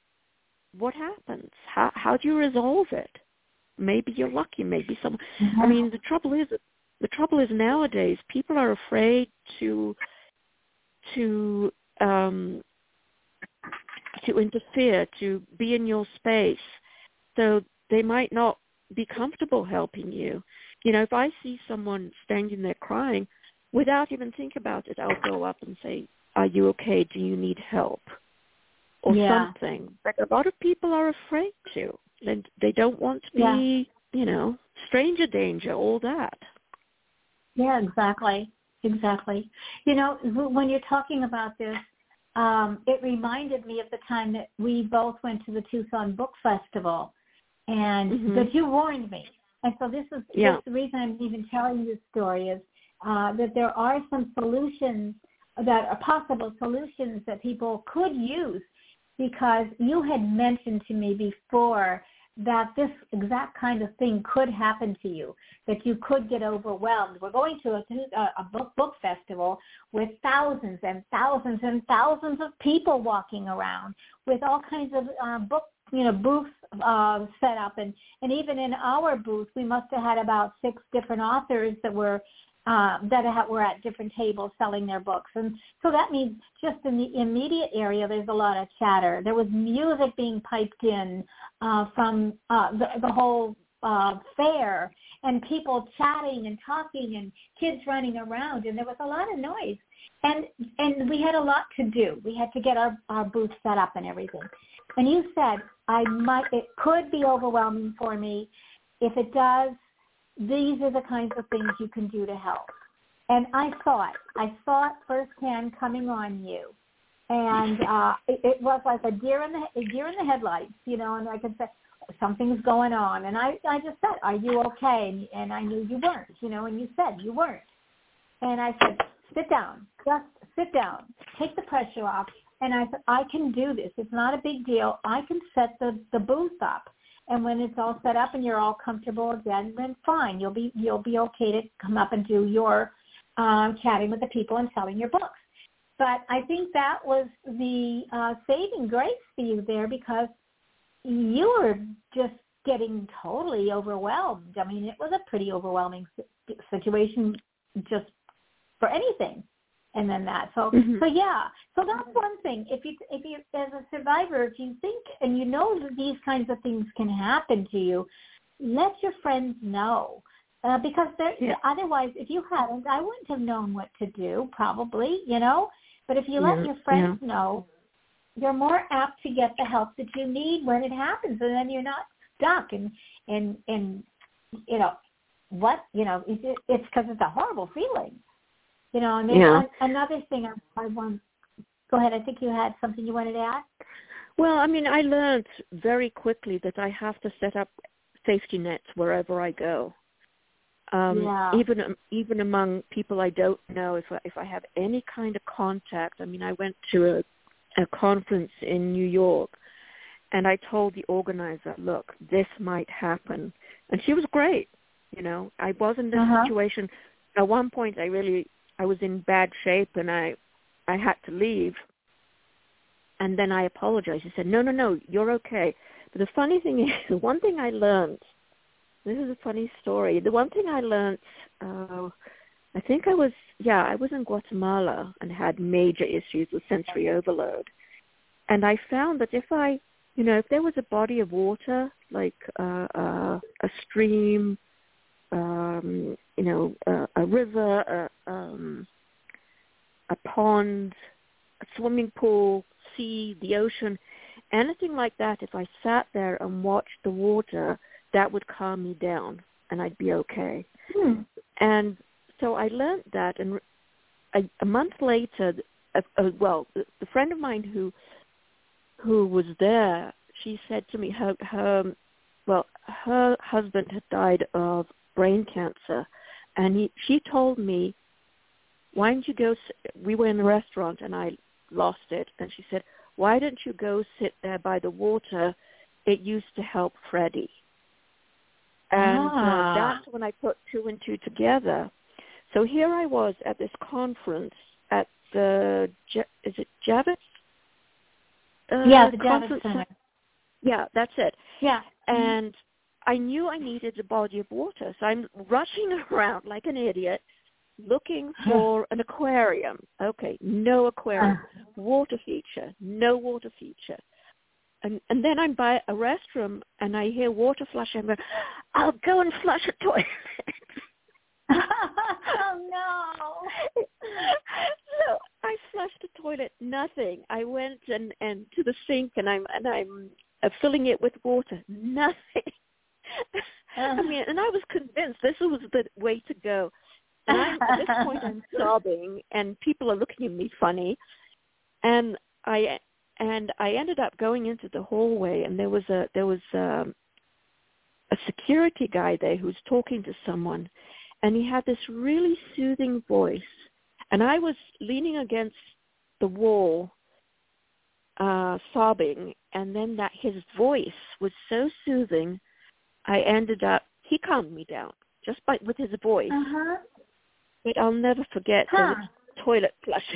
What happens? How how do you resolve it? Maybe you're lucky. Maybe some. Mm-hmm. I mean, the trouble is the trouble is nowadays people are afraid to to um, to interfere, to be in your space, so they might not be comfortable helping you. You know, if I see someone standing there crying, without even thinking about it, I'll go up and say, "Are you okay? Do you need help?" Or yeah. something. But a lot of people are afraid to. They, they don't want to be, yeah. you know, stranger danger, all that. Yeah, exactly. Exactly. You know, when you're talking about this, um, it reminded me of the time that we both went to the Tucson Book Festival, and mm-hmm. that you warned me. And so this is, yeah. this is the reason I'm even telling this story is uh, that there are some solutions that are possible solutions that people could use, because you had mentioned to me before that this exact kind of thing could happen to you, that you could get overwhelmed. We're going to a, a book, book festival with thousands and thousands and thousands of people walking around with all kinds of uh, book, you know, booths uh, set up. And, and even in our booth, we must have had about six different authors that were Uh, that were at different tables selling their books. And so that means just in the immediate area, there's a lot of chatter. There was music being piped in uh, from uh, the, the whole uh, fair, and people chatting and talking and kids running around, and there was a lot of noise. And and we had a lot to do. We had to get our, our booth set up and everything. And you said, I might, it could be overwhelming for me. If it does, these are the kinds of things you can do to help. And I saw it. I saw it firsthand coming on you. And uh, it, it was like a deer in the a deer in the headlights, you know, and I could say, something's going on. And I, I just said, are you okay? And, and I knew you weren't, you know, and you said you weren't. And I said, sit down. Just sit down. Take the pressure off. And I said, I can do this. It's not a big deal. I can set the, the booth up. And when it's all set up and you're all comfortable again, then fine. You'll be you'll be okay to come up and do your um, chatting with the people and selling your books. But I think that was the uh, saving grace for you there, because you were just getting totally overwhelmed. I mean, it was a pretty overwhelming situation just for anything. And then that. So, mm-hmm. so yeah. So that's one thing. If you, if you, as a survivor, if you think and you know that these kinds of things can happen to you, let your friends know. Uh, because yeah. otherwise, if you hadn't, I wouldn't have known what to do, probably, you know. But if you let yeah. your friends yeah. know, you're more apt to get the help that you need when it happens, and then you're not stuck. And, and, and you know, what, you know, it's because it's a horrible feeling. You know, and then yeah. another thing I, I want, go ahead, I think you had something you wanted to add? Well, I mean, I learned very quickly that I have to set up safety nets wherever I go. Um, yeah. Even even among people I don't know, if I, if I have any kind of contact. I mean, I went to a, a conference in New York, and I told the organizer, look, this might happen. And she was great. You know, I was in this uh-huh. situation. At one point, I really... I was in bad shape, and I, I had to leave. And then I apologized. He said, no, no, no, you're okay. But the funny thing is, the one thing I learned, this is a funny story. The one thing I learned, uh, I think I was, yeah, I was in Guatemala and had major issues with sensory overload. And I found that if I, you know, if there was a body of water, like uh, uh, a stream, Um, you know, uh, a river, a, um, a pond, a swimming pool, sea, the ocean, anything like that, if I sat there and watched the water, that would calm me down and I'd be okay. Hmm. And so I learned that, and a, a month later, uh, uh, well, the, the friend of mine who who was there, she said to me, her, her well, her husband had died of brain cancer, and he, she told me, why don't you go, we were in the restaurant and I lost it, and she said, why don't you go sit there by the water? It used to help Freddie. And ah. uh, that's when I put two and two together. So here I was at this conference at the, is it Javits? Uh, yeah, the Javits Center. Yeah, that's it. Yeah. And I knew I needed a body of water, so I'm rushing around like an idiot looking for an aquarium. Okay, no aquarium. Water feature, no water feature. And and then I'm by a restroom and I hear water flushing. I'm going, I'll go and flush a toilet. Oh, no. So I flushed the toilet, nothing. I went and, and to the sink and I'm, and I'm uh, filling it with water, nothing. I mean, and I was convinced this was the way to go. And I'm, at this point, I'm sobbing, and people are looking at me funny. And I and I ended up going into the hallway, and there was a there was um, a security guy there who was talking to someone, and he had this really soothing voice. And I was leaning against the wall, uh, sobbing, and then that his voice was so soothing, I ended up, he calmed me down just by with his voice. Uh-huh. But I'll never forget huh. the toilet flushing.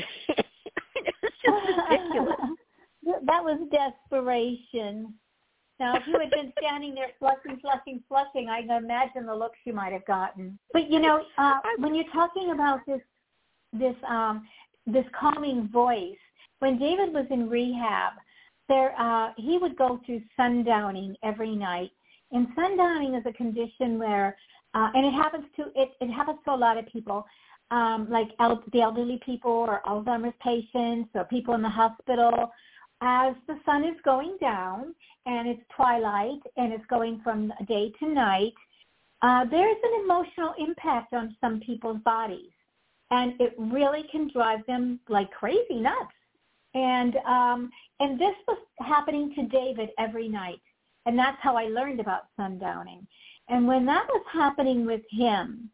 It was just ridiculous. That was desperation. Now, if you had been standing there flushing, flushing, flushing, I can imagine the looks you might have gotten. But, you know, uh, when you're talking about this this um, this calming voice, when David was in rehab, there uh, he would go through sundowning every night. And sundowning is a condition where, uh, and it happens to it, it happens to a lot of people, um, like el- the elderly people or Alzheimer's patients or people in the hospital. As the sun is going down and it's twilight and it's going from day to night, uh, there's an emotional impact on some people's bodies. And it really can drive them like crazy nuts. And um, and this was happening to David every night. And that's how I learned about sundowning. And when that was happening with him,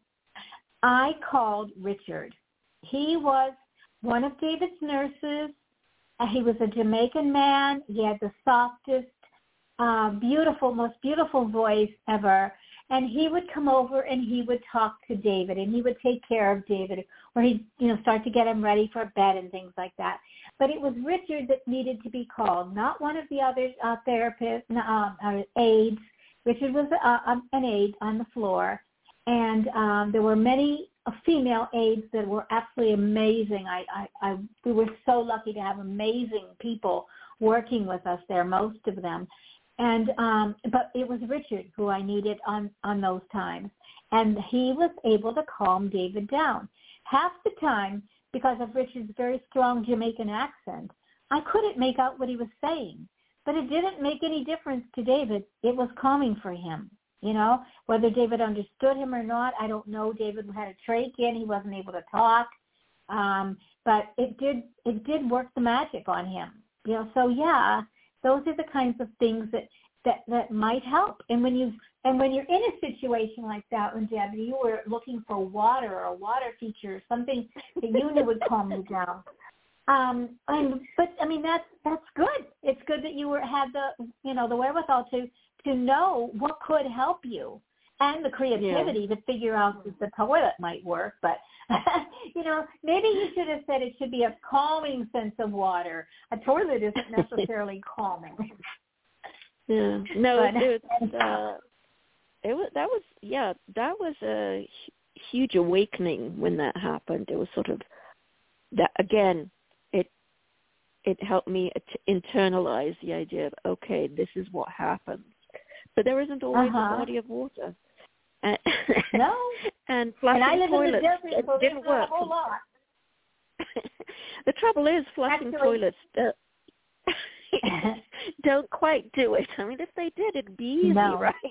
I called Richard. He was one of David's nurses. He was a Jamaican man. He had the softest, uh, beautiful, most beautiful voice ever. And he would come over and he would talk to David, and he would take care of David, or he'd, you know, start to get him ready for bed and things like that. But it was Richard that needed to be called, not one of the other uh, therapists, uh, uh, aides. Richard was uh, an aide on the floor, and um, there were many uh, female aides that were absolutely amazing. I, I, I, we were so lucky to have amazing people working with us there, most of them. And um, but it was Richard who I needed on, on those times, and he was able to calm David down. Half the time, because of Richard's very strong Jamaican accent, I couldn't make out what he was saying. But it didn't make any difference to David. It was calming for him, you know. Whether David understood him or not, I don't know. David had a trachea and he wasn't able to talk. Um, but it did it did work the magic on him, you know. So, yeah, those are the kinds of things that, that, that might help. And when you and when you're in a situation like that, when Deb, you were looking for water or a water feature or something that you knew would calm you down. Um, and, but I mean that's that's good. It's good that you were had the you know the wherewithal to to know what could help you, and the creativity yeah. to figure out that the toilet might work. But you know maybe you should have said it should be a calming sense of water. A toilet isn't necessarily calming. Yeah. No, but, it was, uh, it was that was yeah that was a huge awakening when that happened. It was sort of that again. It helped me internalize the idea of, okay, this is what happens. But there isn't always uh-huh. a body of water. And, no. and flushing and I live toilets in the desert, so didn't work. A whole lot. The trouble is flushing Actually, toilets uh, don't quite do it. I mean, if they did, it'd be easy, no. right?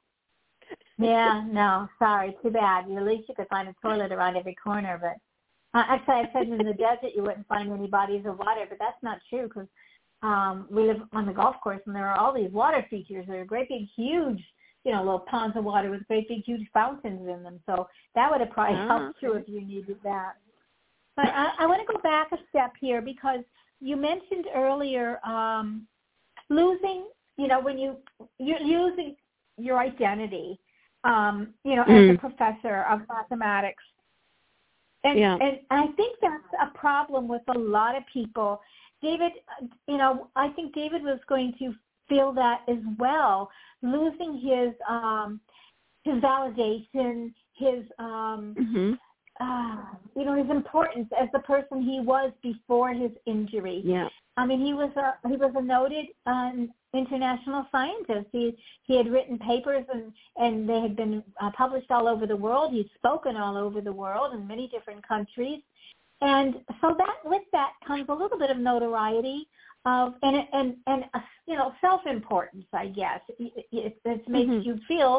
Yeah, no, sorry, too bad. At least you could find a toilet around every corner, but Uh, actually, I said in the desert you wouldn't find any bodies of water, but that's not true because um, we live on the golf course and there are all these water features. There are great big, huge, you know, little ponds of water with great big, huge fountains in them. So that would have probably oh, helped okay. too if you needed that. But I, I want to go back a step here because you mentioned earlier um, losing, you know, when you, you're losing your identity, um, you know, mm. as a professor of mathematics. And, yeah. and I think that's a problem with a lot of people. David, you know, I think David was going to feel that as well, losing his um, his validation, his, um, mm-hmm. uh, you know, his importance as the person he was before his injury. Yeah. I mean, he was a he was a noted um, international scientist. He he had written papers and, and they had been uh, published all over the world. He'd spoken all over the world in many different countries, and so that with that comes a little bit of notoriety of and and and uh, you know self-importance. I guess it, it, it makes mm-hmm. you feel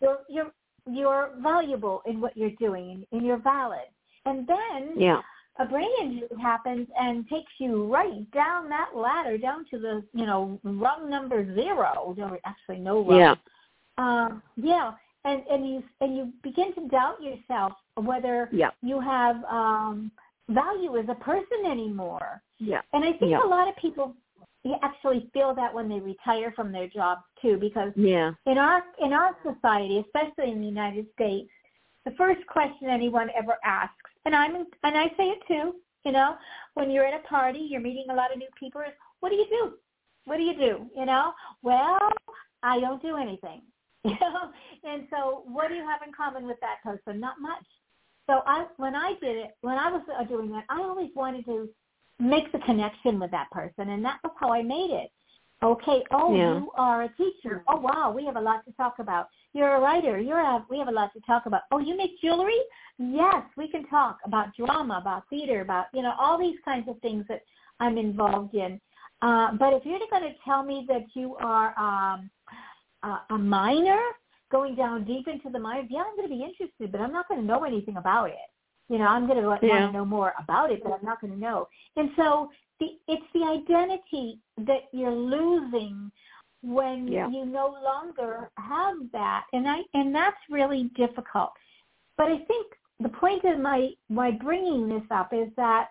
you're you're you're valuable in what you're doing, and you're valid. And then yeah. a brain injury happens and takes you right down that ladder, down to the, you know, rung number zero. There actually no rung. Yeah. Um, yeah. And, and you and you begin to doubt yourself whether yeah. you have um, value as a person anymore. Yeah. And I think yeah. a lot of people actually feel that when they retire from their jobs too, because yeah. in our in our society, especially in the United States, the first question anyone ever asks, and I'm and I say it too, you know, when you're at a party, you're meeting a lot of new people, is, what do you do? What do you do? You know, well, I don't do anything. You know, and so what do you have in common with that person? Not much. So I, when I did it, when I was doing that, I always wanted to make the connection with that person, and that was how I made it. Okay, oh, yeah. you are a teacher. Oh, wow, we have a lot to talk about. You're a writer. You're a, we have a lot to talk about. Oh, you make jewelry? Yes, we can talk about drama, about theater, about, you know, all these kinds of things that I'm involved in. Uh, but if you're going to tell me that you are um, uh, a miner, going down deep into the mine, yeah, I'm going to be interested, but I'm not going to know anything about it. You know, I'm going to want yeah. to know more about it, but I'm not going to know. And so the, it's the identity that you're losing when yeah. you no longer have that, and I and that's really difficult. But I think the point of my my bringing this up is that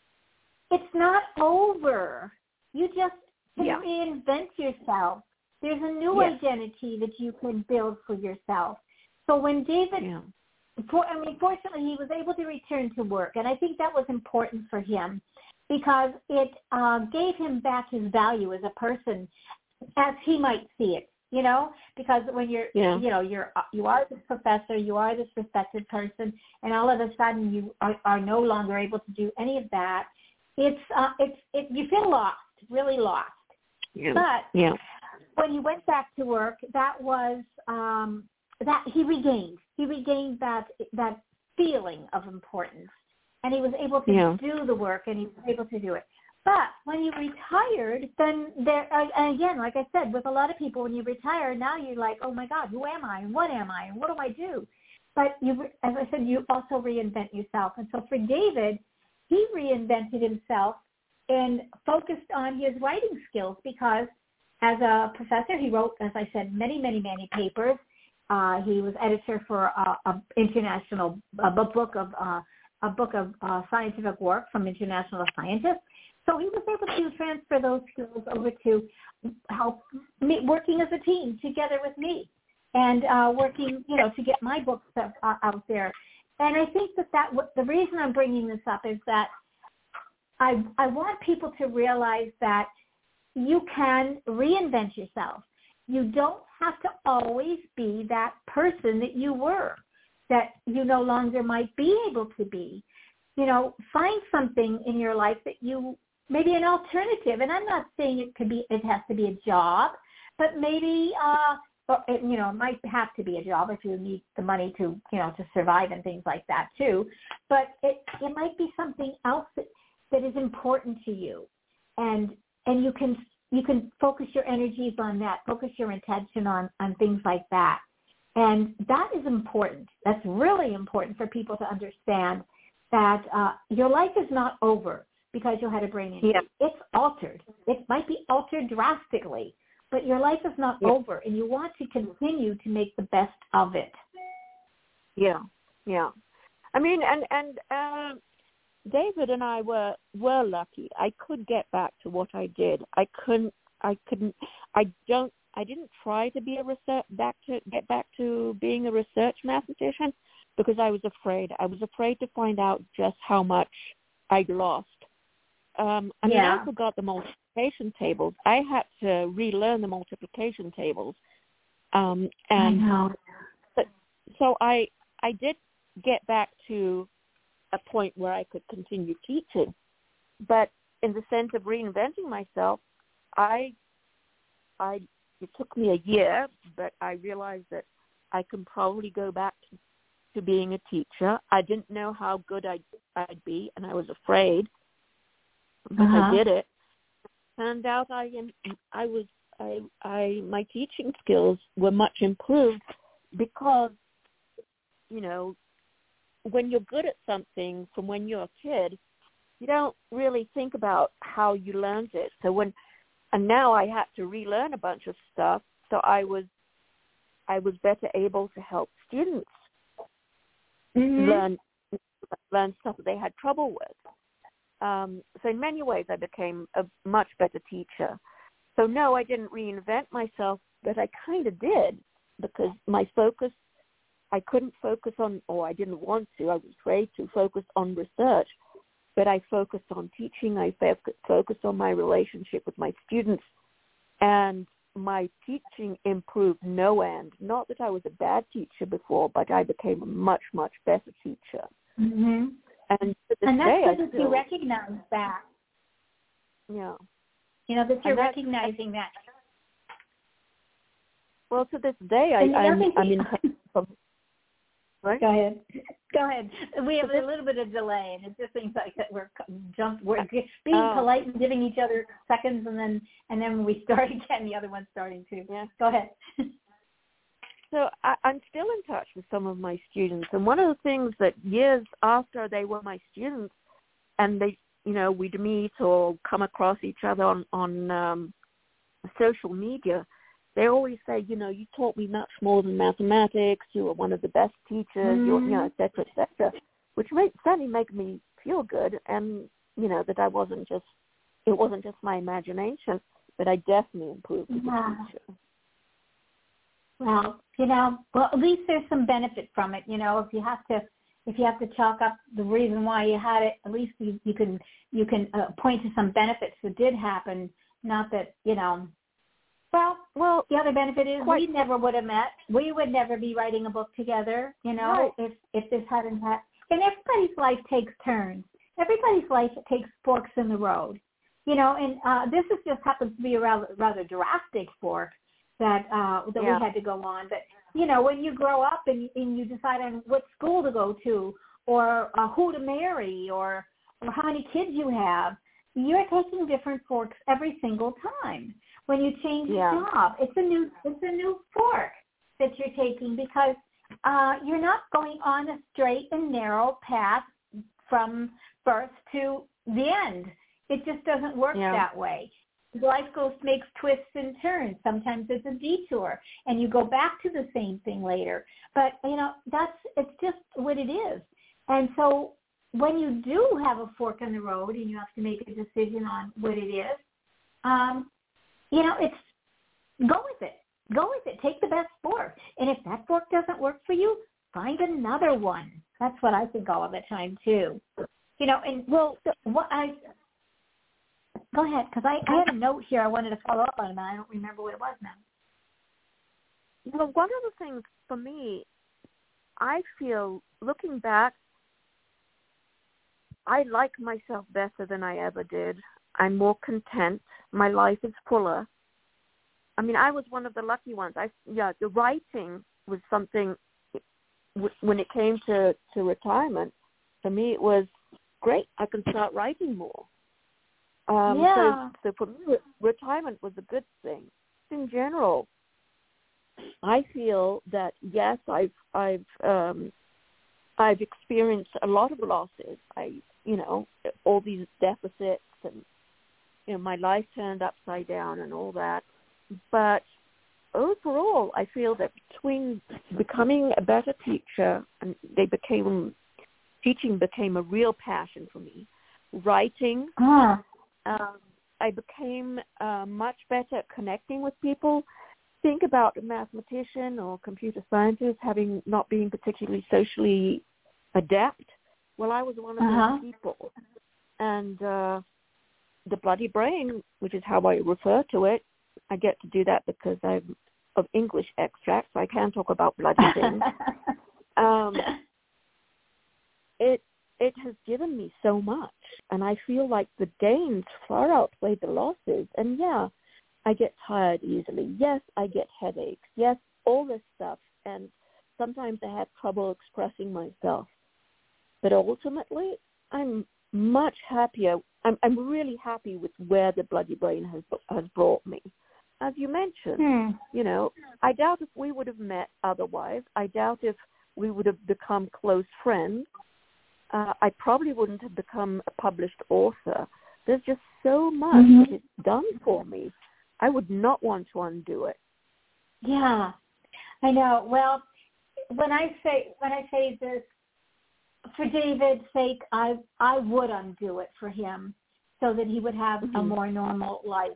it's not over. You just can yeah. reinvent yourself. There's a new yes. identity that you can build for yourself. So when David, yeah. for, I mean, fortunately, he was able to return to work, and I think that was important for him because it uh, gave him back his value as a person, as he might see it. You know, because when you're, yeah. you know, you're you are this professor, you are this respected person, and all of a sudden you are, are no longer able to do any of that. It's uh, it's it, you feel lost, really lost. Yeah. But yeah. when you went back to work, that was um, that he regained. He regained that that feeling of importance, and he was able to yeah. do the work, and he was able to do it. But when you retired, then there, and again, like I said, with a lot of people, when you retire, now you're like, oh my God, who am I, and what am I, and what do I do? But you, as I said, you also reinvent yourself. And so for David, he reinvented himself and focused on his writing skills because as a professor, he wrote, as I said, many, many, many papers. Uh, he was editor for a, a international a book of uh, a book of uh, scientific work from international scientists. So he was able to transfer those skills over to help me, working as a team together with me, and uh, working, you know, to get my books uh, out there. And I think that that the reason I'm bringing this up is that I I want people to realize that you can reinvent yourself. You don't have to always be that person that you were, that you no longer might be able to be. You know, find something in your life that you, maybe an alternative. And I'm not saying it could be, it has to be a job, but maybe, uh, or it, you know, it might have to be a job if you need the money to, you know, to survive and things like that too. But it, it might be something else that, that is important to you. And, and you can, you can focus your energies on that, focus your attention on, on things like that. And that is important. That's really important for people to understand that uh, your life is not over because you had a brain injury. Yeah. It's altered. It might be altered drastically, but your life is not yeah. over, and you want to continue to make the best of it. Yeah, yeah. I mean, and, and uh, David and I were, were lucky. I could get back to what I did. I couldn't, I couldn't, I don't, I didn't try to be a research, back to, get back to being a research mathematician because I was afraid. I was afraid to find out just how much I'd lost. Um, I mean, Yeah. I forgot the multiplication tables. I had to relearn the multiplication tables. Um, and I know. But, so I, I did get back to a point where I could continue teaching. But in the sense of reinventing myself, I, I, it took me a year, but I realized that I can probably go back to, to being a teacher. I didn't know how good I'd, I'd be, and I was afraid, but Uh-huh. I did it. Turned out I, I was, I, I, my teaching skills were much improved because, you know, when you're good at something from when you're a kid, you don't really think about how you learned it. So when, and now I had to relearn a bunch of stuff, so I was, I was better able to help students mm-hmm. learn, learn stuff that they had trouble with. Um, so in many ways, I became a much better teacher. So no, I didn't reinvent myself, but I kind of did, because my focus, I couldn't focus on, or I didn't want to, I was afraid to focus on research, but I focused on teaching, I focused on my relationship with my students, and my teaching improved no end. Not that I was a bad teacher before, but I became a much, much better teacher. Mm-hmm. And, and that's day, good that you recognize that. Yeah. You know, that you're recognizing that. Well, to this day, I, I'm, I'm in touch. Right? Go ahead. Go ahead. We have a little bit of delay, and it just seems like that we're jump, we're being oh. polite and giving each other seconds, and then and then when we start again, the other one's starting too. Yeah. Go ahead. So I, I'm still in touch with some of my students, and one of the things that years after they were my students, and they, you know, we'd meet or come across each other on on um, social media, they always say, you know, you taught me much more than mathematics. You were one of the best teachers, mm-hmm. you, you know, et cetera, et cetera, which made, certainly made me feel good, and you know that I wasn't just, it wasn't just my imagination, but I definitely improved as yeah. a teacher. Well, you know, well, at least there's some benefit from it. You know, if you have to, if you have to chalk up the reason why you had it, at least you, you can you can uh, point to some benefits that did happen. Not that, you know. Well, well, the other benefit is we never would have met. We would never be writing a book together. You know, right. if if this hadn't happened. And everybody's life takes turns. Everybody's life takes forks in the road. You know, and uh, this is just happens to be a rather, rather drastic fork that uh, that yeah. we had to go on. But, you know, when you grow up and, and you decide on what school to go to or uh, who to marry or, or how many kids you have, you're taking different forks every single time. When you change yeah. your job, it's a new it's a new fork that you're taking because uh, you're not going on a straight and narrow path from birth to the end. It just doesn't work yeah. that way. Life goes makes twists and turns. Sometimes it's a detour, and you go back to the same thing later. But you know that's it's just what it is. And so when you do have a fork in the road, and you have to make a decision on what it is, um, you know, it's go with it. Go with it. Take the best fork. And if that fork doesn't work for you, find another one. That's what I think all of the time too. You know, and well, what I. Go ahead, because I, I had a note here I wanted to follow up on, and I don't remember what it was now. Well, one of the things for me, I feel, looking back, I like myself better than I ever did. I'm more content. My life is fuller. I mean, I was one of the lucky ones. I, yeah, the writing was something, when it came to, to retirement, for me it was great. I can start writing more. Um, yeah. So, so for me, retirement was a good thing. In general, I feel that yes, I've I've um, I've experienced a lot of losses. I, you know, all these deficits, and you know, my life turned upside down and all that. But overall, I feel that between becoming a better teacher, and they became teaching became a real passion for me. Writing. Ah. Um, I became uh, much better at connecting with people. Think about a mathematician or computer scientist having not been particularly socially adept. Well, I was one of uh-huh. those people. And uh, the bloody brain, which is how I refer to it, I get to do that because I'm of English extract, so I can talk about bloody things. um, it It has given me so much, and I feel like the gains far outweigh the losses. And yeah, I get tired easily. Yes, I get headaches. Yes, all this stuff. And sometimes I have trouble expressing myself. But ultimately, I'm much happier. I'm, I'm really happy with where the bloody brain has has brought me. as you mentioned. Hmm. You know, I doubt if we would have met otherwise. I doubt if we would have become close friends. Uh, I probably wouldn't have become a published author. There's just so much mm-hmm. that it's done for me. I would not want to undo it. Yeah, I know. Well, when I say when I say this, for David's sake, I I would undo it for him so that he would have mm-hmm. a more normal life.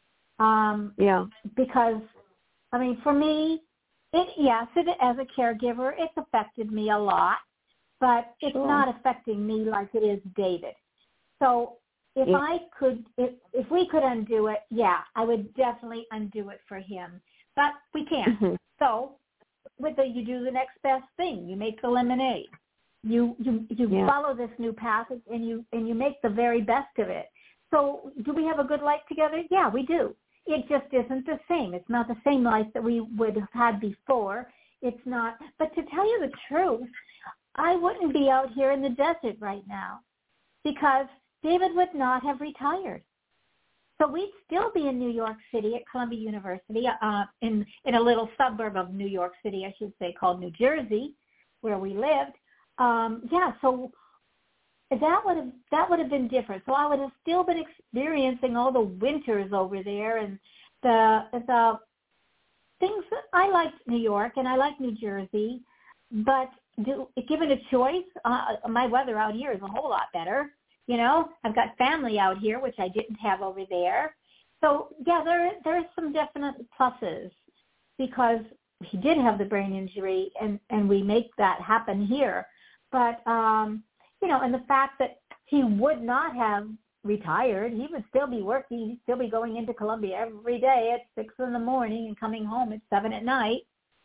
Um, yeah. Because, I mean, for me, it yes, it, as a caregiver, it's affected me a lot, but it's sure. not affecting me like it is David. So if yeah. I could, if if we could undo it, yeah, I would definitely undo it for him. But we can't. Mm-hmm. So with the, you do the next best thing. You make the lemonade. You you you yeah. follow this new path, and you and you make the very best of it. So do we have a good life together? Yeah, we do. It just isn't the same. It's not the same life that we would have had before. It's not. But to tell you the truth, I wouldn't be out here in the desert right now because David would not have retired. So we'd still be in New York City at Columbia University, uh, in in a little suburb of New York City, I should say, called New Jersey, where we lived. Um, yeah, so that would have that would have been different. So I would have still been experiencing all the winters over there and the the things that I liked New York and I like New Jersey, but do, given a choice, uh, my weather out here is a whole lot better. You know, I've got family out here, which I didn't have over there. So yeah, there there are some definite pluses because he did have the brain injury, and and we make that happen here. But um, you know, and the fact that he would not have retired, he would still be working, he'd still be going into Columbia every day at six in the morning and coming home at seven at night.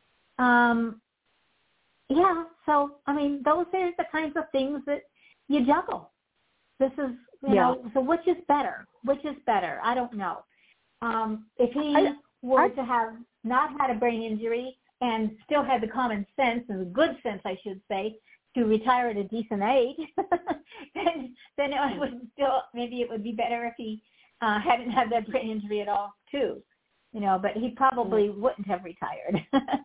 Um, yeah, so I mean, those are the kinds of things that you juggle. This is, you yeah. know, so which is better? Which is better? I don't know. Um, if he I, were I, to have not had a brain injury and still had the common sense, and the good sense, I should say, to retire at a decent age, then then it would still, maybe it would be better if he uh, hadn't had that brain injury at all, too. You know, but he probably mm-hmm. wouldn't have retired.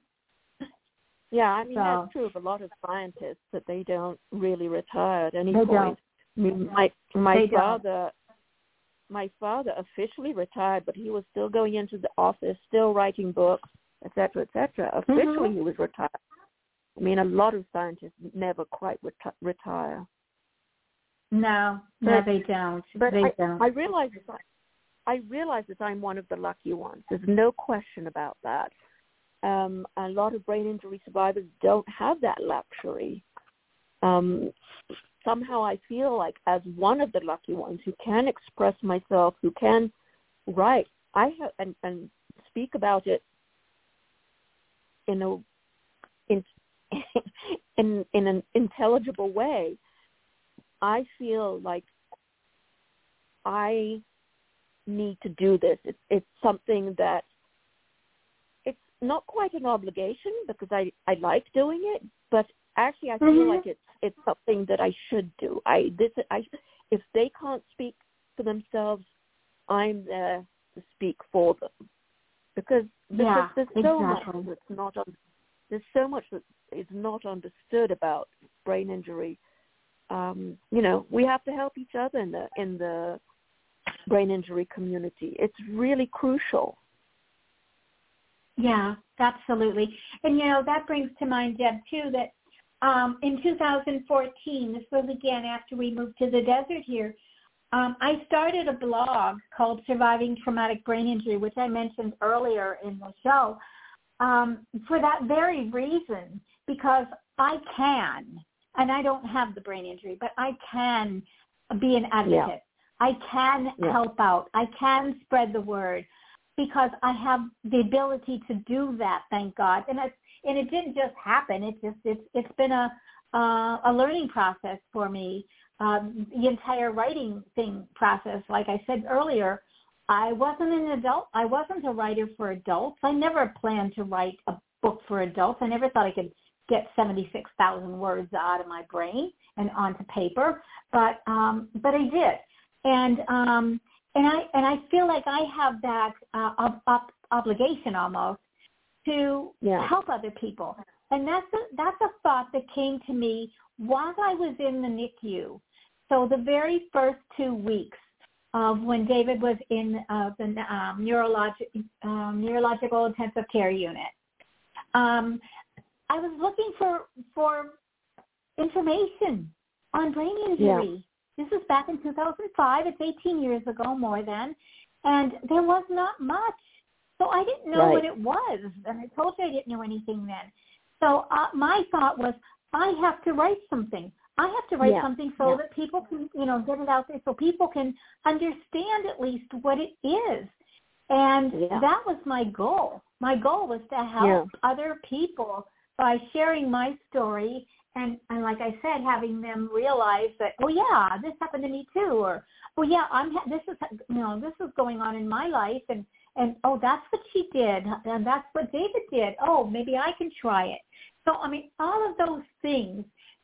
yeah, I mean, so, that's true of a lot of scientists, that they don't really retire at any they point. Don't. I mean, my my They father, don't. my father officially retired, but he was still going into the office, still writing books, et cetera, et cetera. Officially, mm-hmm. he was retired. I mean, a lot of scientists never quite reti- retire. No, but, no, they don't. But they I, don't. I realize that I realize that I'm one of the lucky ones. There's no question about that. Um, a lot of brain injury survivors don't have that luxury. Um, somehow I feel like, as one of the lucky ones who can express myself, who can write, I have and, and speak about it in a in in in an intelligible way. I feel like I need to do this. It's, it's something that it's not quite an obligation because I, I like doing it, but actually I feel mm-hmm. like it's it's something that I should do. I this I if they can't speak for themselves, I'm there to speak for them because, because yeah, there's so exactly. much that's not un, there's so much that is not understood about brain injury. Um, you know, we have to help each other in the in the brain injury community. It's really crucial. Yeah, absolutely. And, you know, that brings to mind, Deb, too, that um, in two thousand fourteen, this was again after we moved to the desert here, um, I started a blog called Surviving Traumatic Brain Injury, which I mentioned earlier in the show, um, for that very reason, because I can, and I don't have the brain injury, but I can be an advocate. Yeah. I can yeah. help out. I can spread the word because I have the ability to do that, thank God. And it's, and it didn't just happen. It just it's it's been a uh, a learning process for me. Um, the entire writing thing process, like I said earlier, I wasn't an adult. I wasn't a writer for adults. I never planned to write a book for adults. I never thought I could get seventy-six thousand words out of my brain and onto paper, but um, but I did. And um, and I and I feel like I have that uh, up, up obligation almost to yeah. help other people. And that's a, that's a thought that came to me while I was in the N I C U. So the very first two weeks of when David was in uh, the um, neurologic, um, neurological intensive care unit, um, I was looking for for information on brain injury. Yeah. This is back in two thousand five. It's eighteen years ago, more than, and there was not much. So I didn't know right. what it was, and I told you I didn't know anything then. So uh, my thought was, I have to write something. I have to write yeah. something so yeah. that people can, you know, get it out there so people can understand at least what it is. And yeah. that was my goal. My goal was to help yeah. other people by sharing my story and, and, like I said, having them realize that, oh, yeah, this happened to me too, or, oh, yeah, I'm ha- this is, you know, this is going on in my life, and, and, oh, that's what she did, and that's what David did. Oh, maybe I can try it. So, I mean, all of those things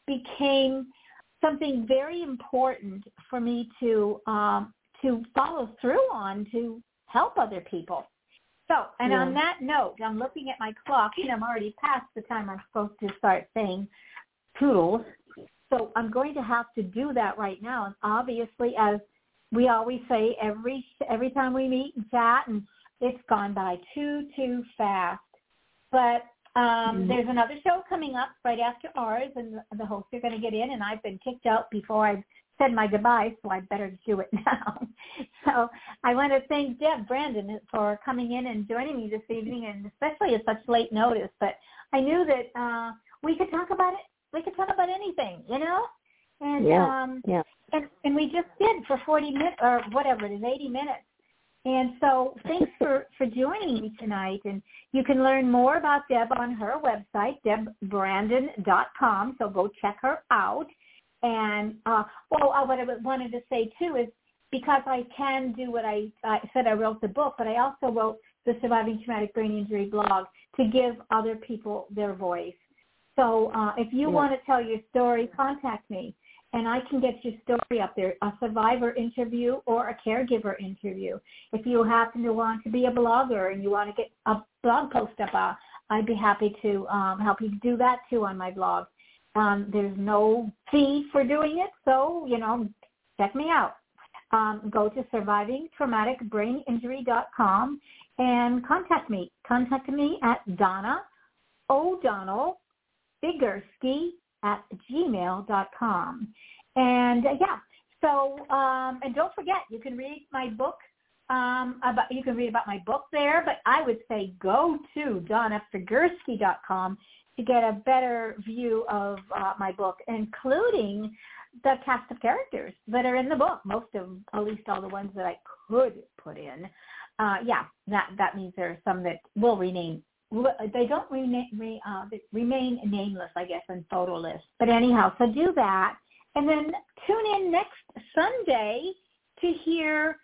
became something very important for me to um, to follow through on to help other people. So, and yeah. on that note, I'm looking at my clock, and I'm already past the time I'm supposed to start saying toodles. So I'm going to have to do that right now. And obviously, as we always say every every time we meet and chat, and it's gone by too, too fast. But Um, mm-hmm. there's another show coming up right after ours, and the, the hosts are going to get in, and I've been kicked out before I said my goodbyes, so I better do it now. So I want to thank Deb Brandon for coming in and joining me this evening, and especially at such late notice. But I knew that uh, we could talk about it. We could talk about anything, you know? And yeah. um, yeah. and and we just did for forty minutes or whatever it is, eighty minutes. And so thanks for, for joining me tonight. And you can learn more about Deb on her website, deb brandon dot com. So go check her out. And, uh, well, uh, what I wanted to say, too, is because I can do what I, I said I wrote the book, but I also wrote the Surviving Traumatic Brain Injury blog to give other people their voice. So uh, if you yeah. want to tell your story, contact me. And I can get your story up there, a survivor interview or a caregiver interview. If you happen to want to be a blogger and you want to get a blog post up, uh, I'd be happy to um, help you do that, too, on my blog. Um, there's no fee for doing it, so, you know, check me out. Um, go to surviving traumatic brain injury dot com and contact me. Contact me at Donna O'Donnell Figursky at gmail dot com. And, uh, yeah, so, um, and don't forget, you can read my book, um, about, you can read about my book there, but I would say go to Donna Figursky dot com to get a better view of uh, my book, including the cast of characters that are in the book, most of them, at least all the ones that I could put in. Uh, yeah, that, that means there are some that will rename They don't remain, re, uh, remain nameless, I guess, in photo lists. But anyhow, so do that. And then tune in next Sunday to hear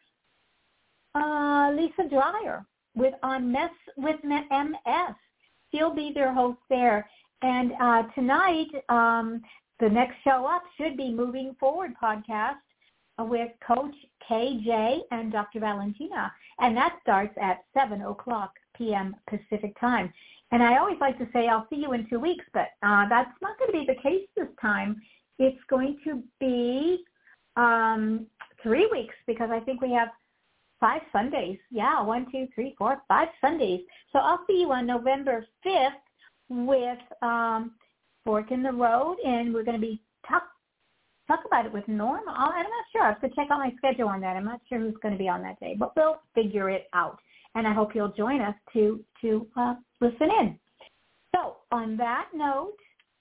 uh, Lisa Dreyer with on Mess with M S. She'll be their host there. And uh, tonight, um, the next show up should be Moving Forward podcast with Coach K J and Doctor Valentina. And that starts at seven o'clock p.m. Pacific time. And I always like to say I'll see you in two weeks, but uh, that's not going to be the case this time. It's going to be um, three weeks because I think we have five Sundays. Yeah, one, two, three, four, five Sundays. So I'll see you on November fifth with um, Fork in the Road, and we're going to be talk, talk about it with Norm. I'm not sure. I have to check out my schedule on that. I'm not sure who's going to be on that day, but we'll figure it out. And I hope you'll join us to, to uh, listen in. So on that note,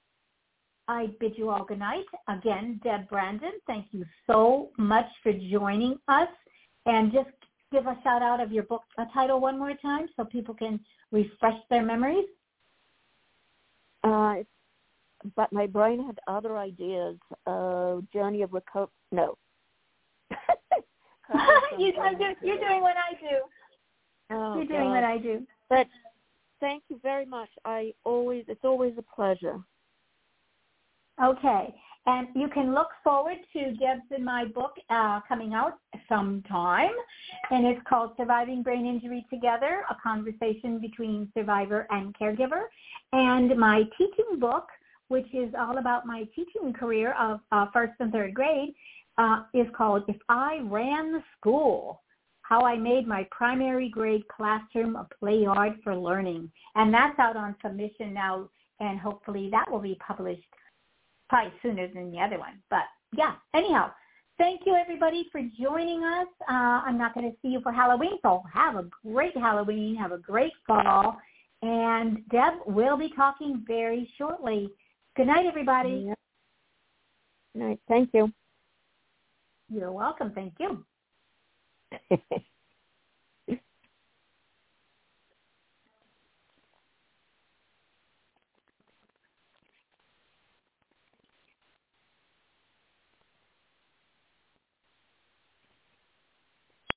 I bid you all good night. Again, Deb Brandon, thank you so much for joining us. And just give a shout out of your book uh, title one more time so people can refresh their memories. Uh, but my brain had other ideas. Uh, Journey of Recovery. No. you, I'm do, you're doing what I do. Oh, You're doing God. what I do. But thank you very much. I always, it's always a pleasure. Okay. And you can look forward to Deb's and my book uh, coming out sometime. And it's called Surviving Brain Injury Together, a conversation between survivor and caregiver. And my teaching book, which is all about my teaching career of uh, first and third grade, uh, is called If I Ran the School, How I Made My Primary Grade Classroom a Play Yard for Learning. And that's out on submission now, and hopefully that will be published probably sooner than the other one. But, yeah, anyhow, thank you, everybody, for joining us. Uh, I'm not going to see you for Halloween, so have a great Halloween. Have a great fall. And Deb will be talking very shortly. Good night, everybody. Yep. Good night. Thank you. You're welcome. Thank you.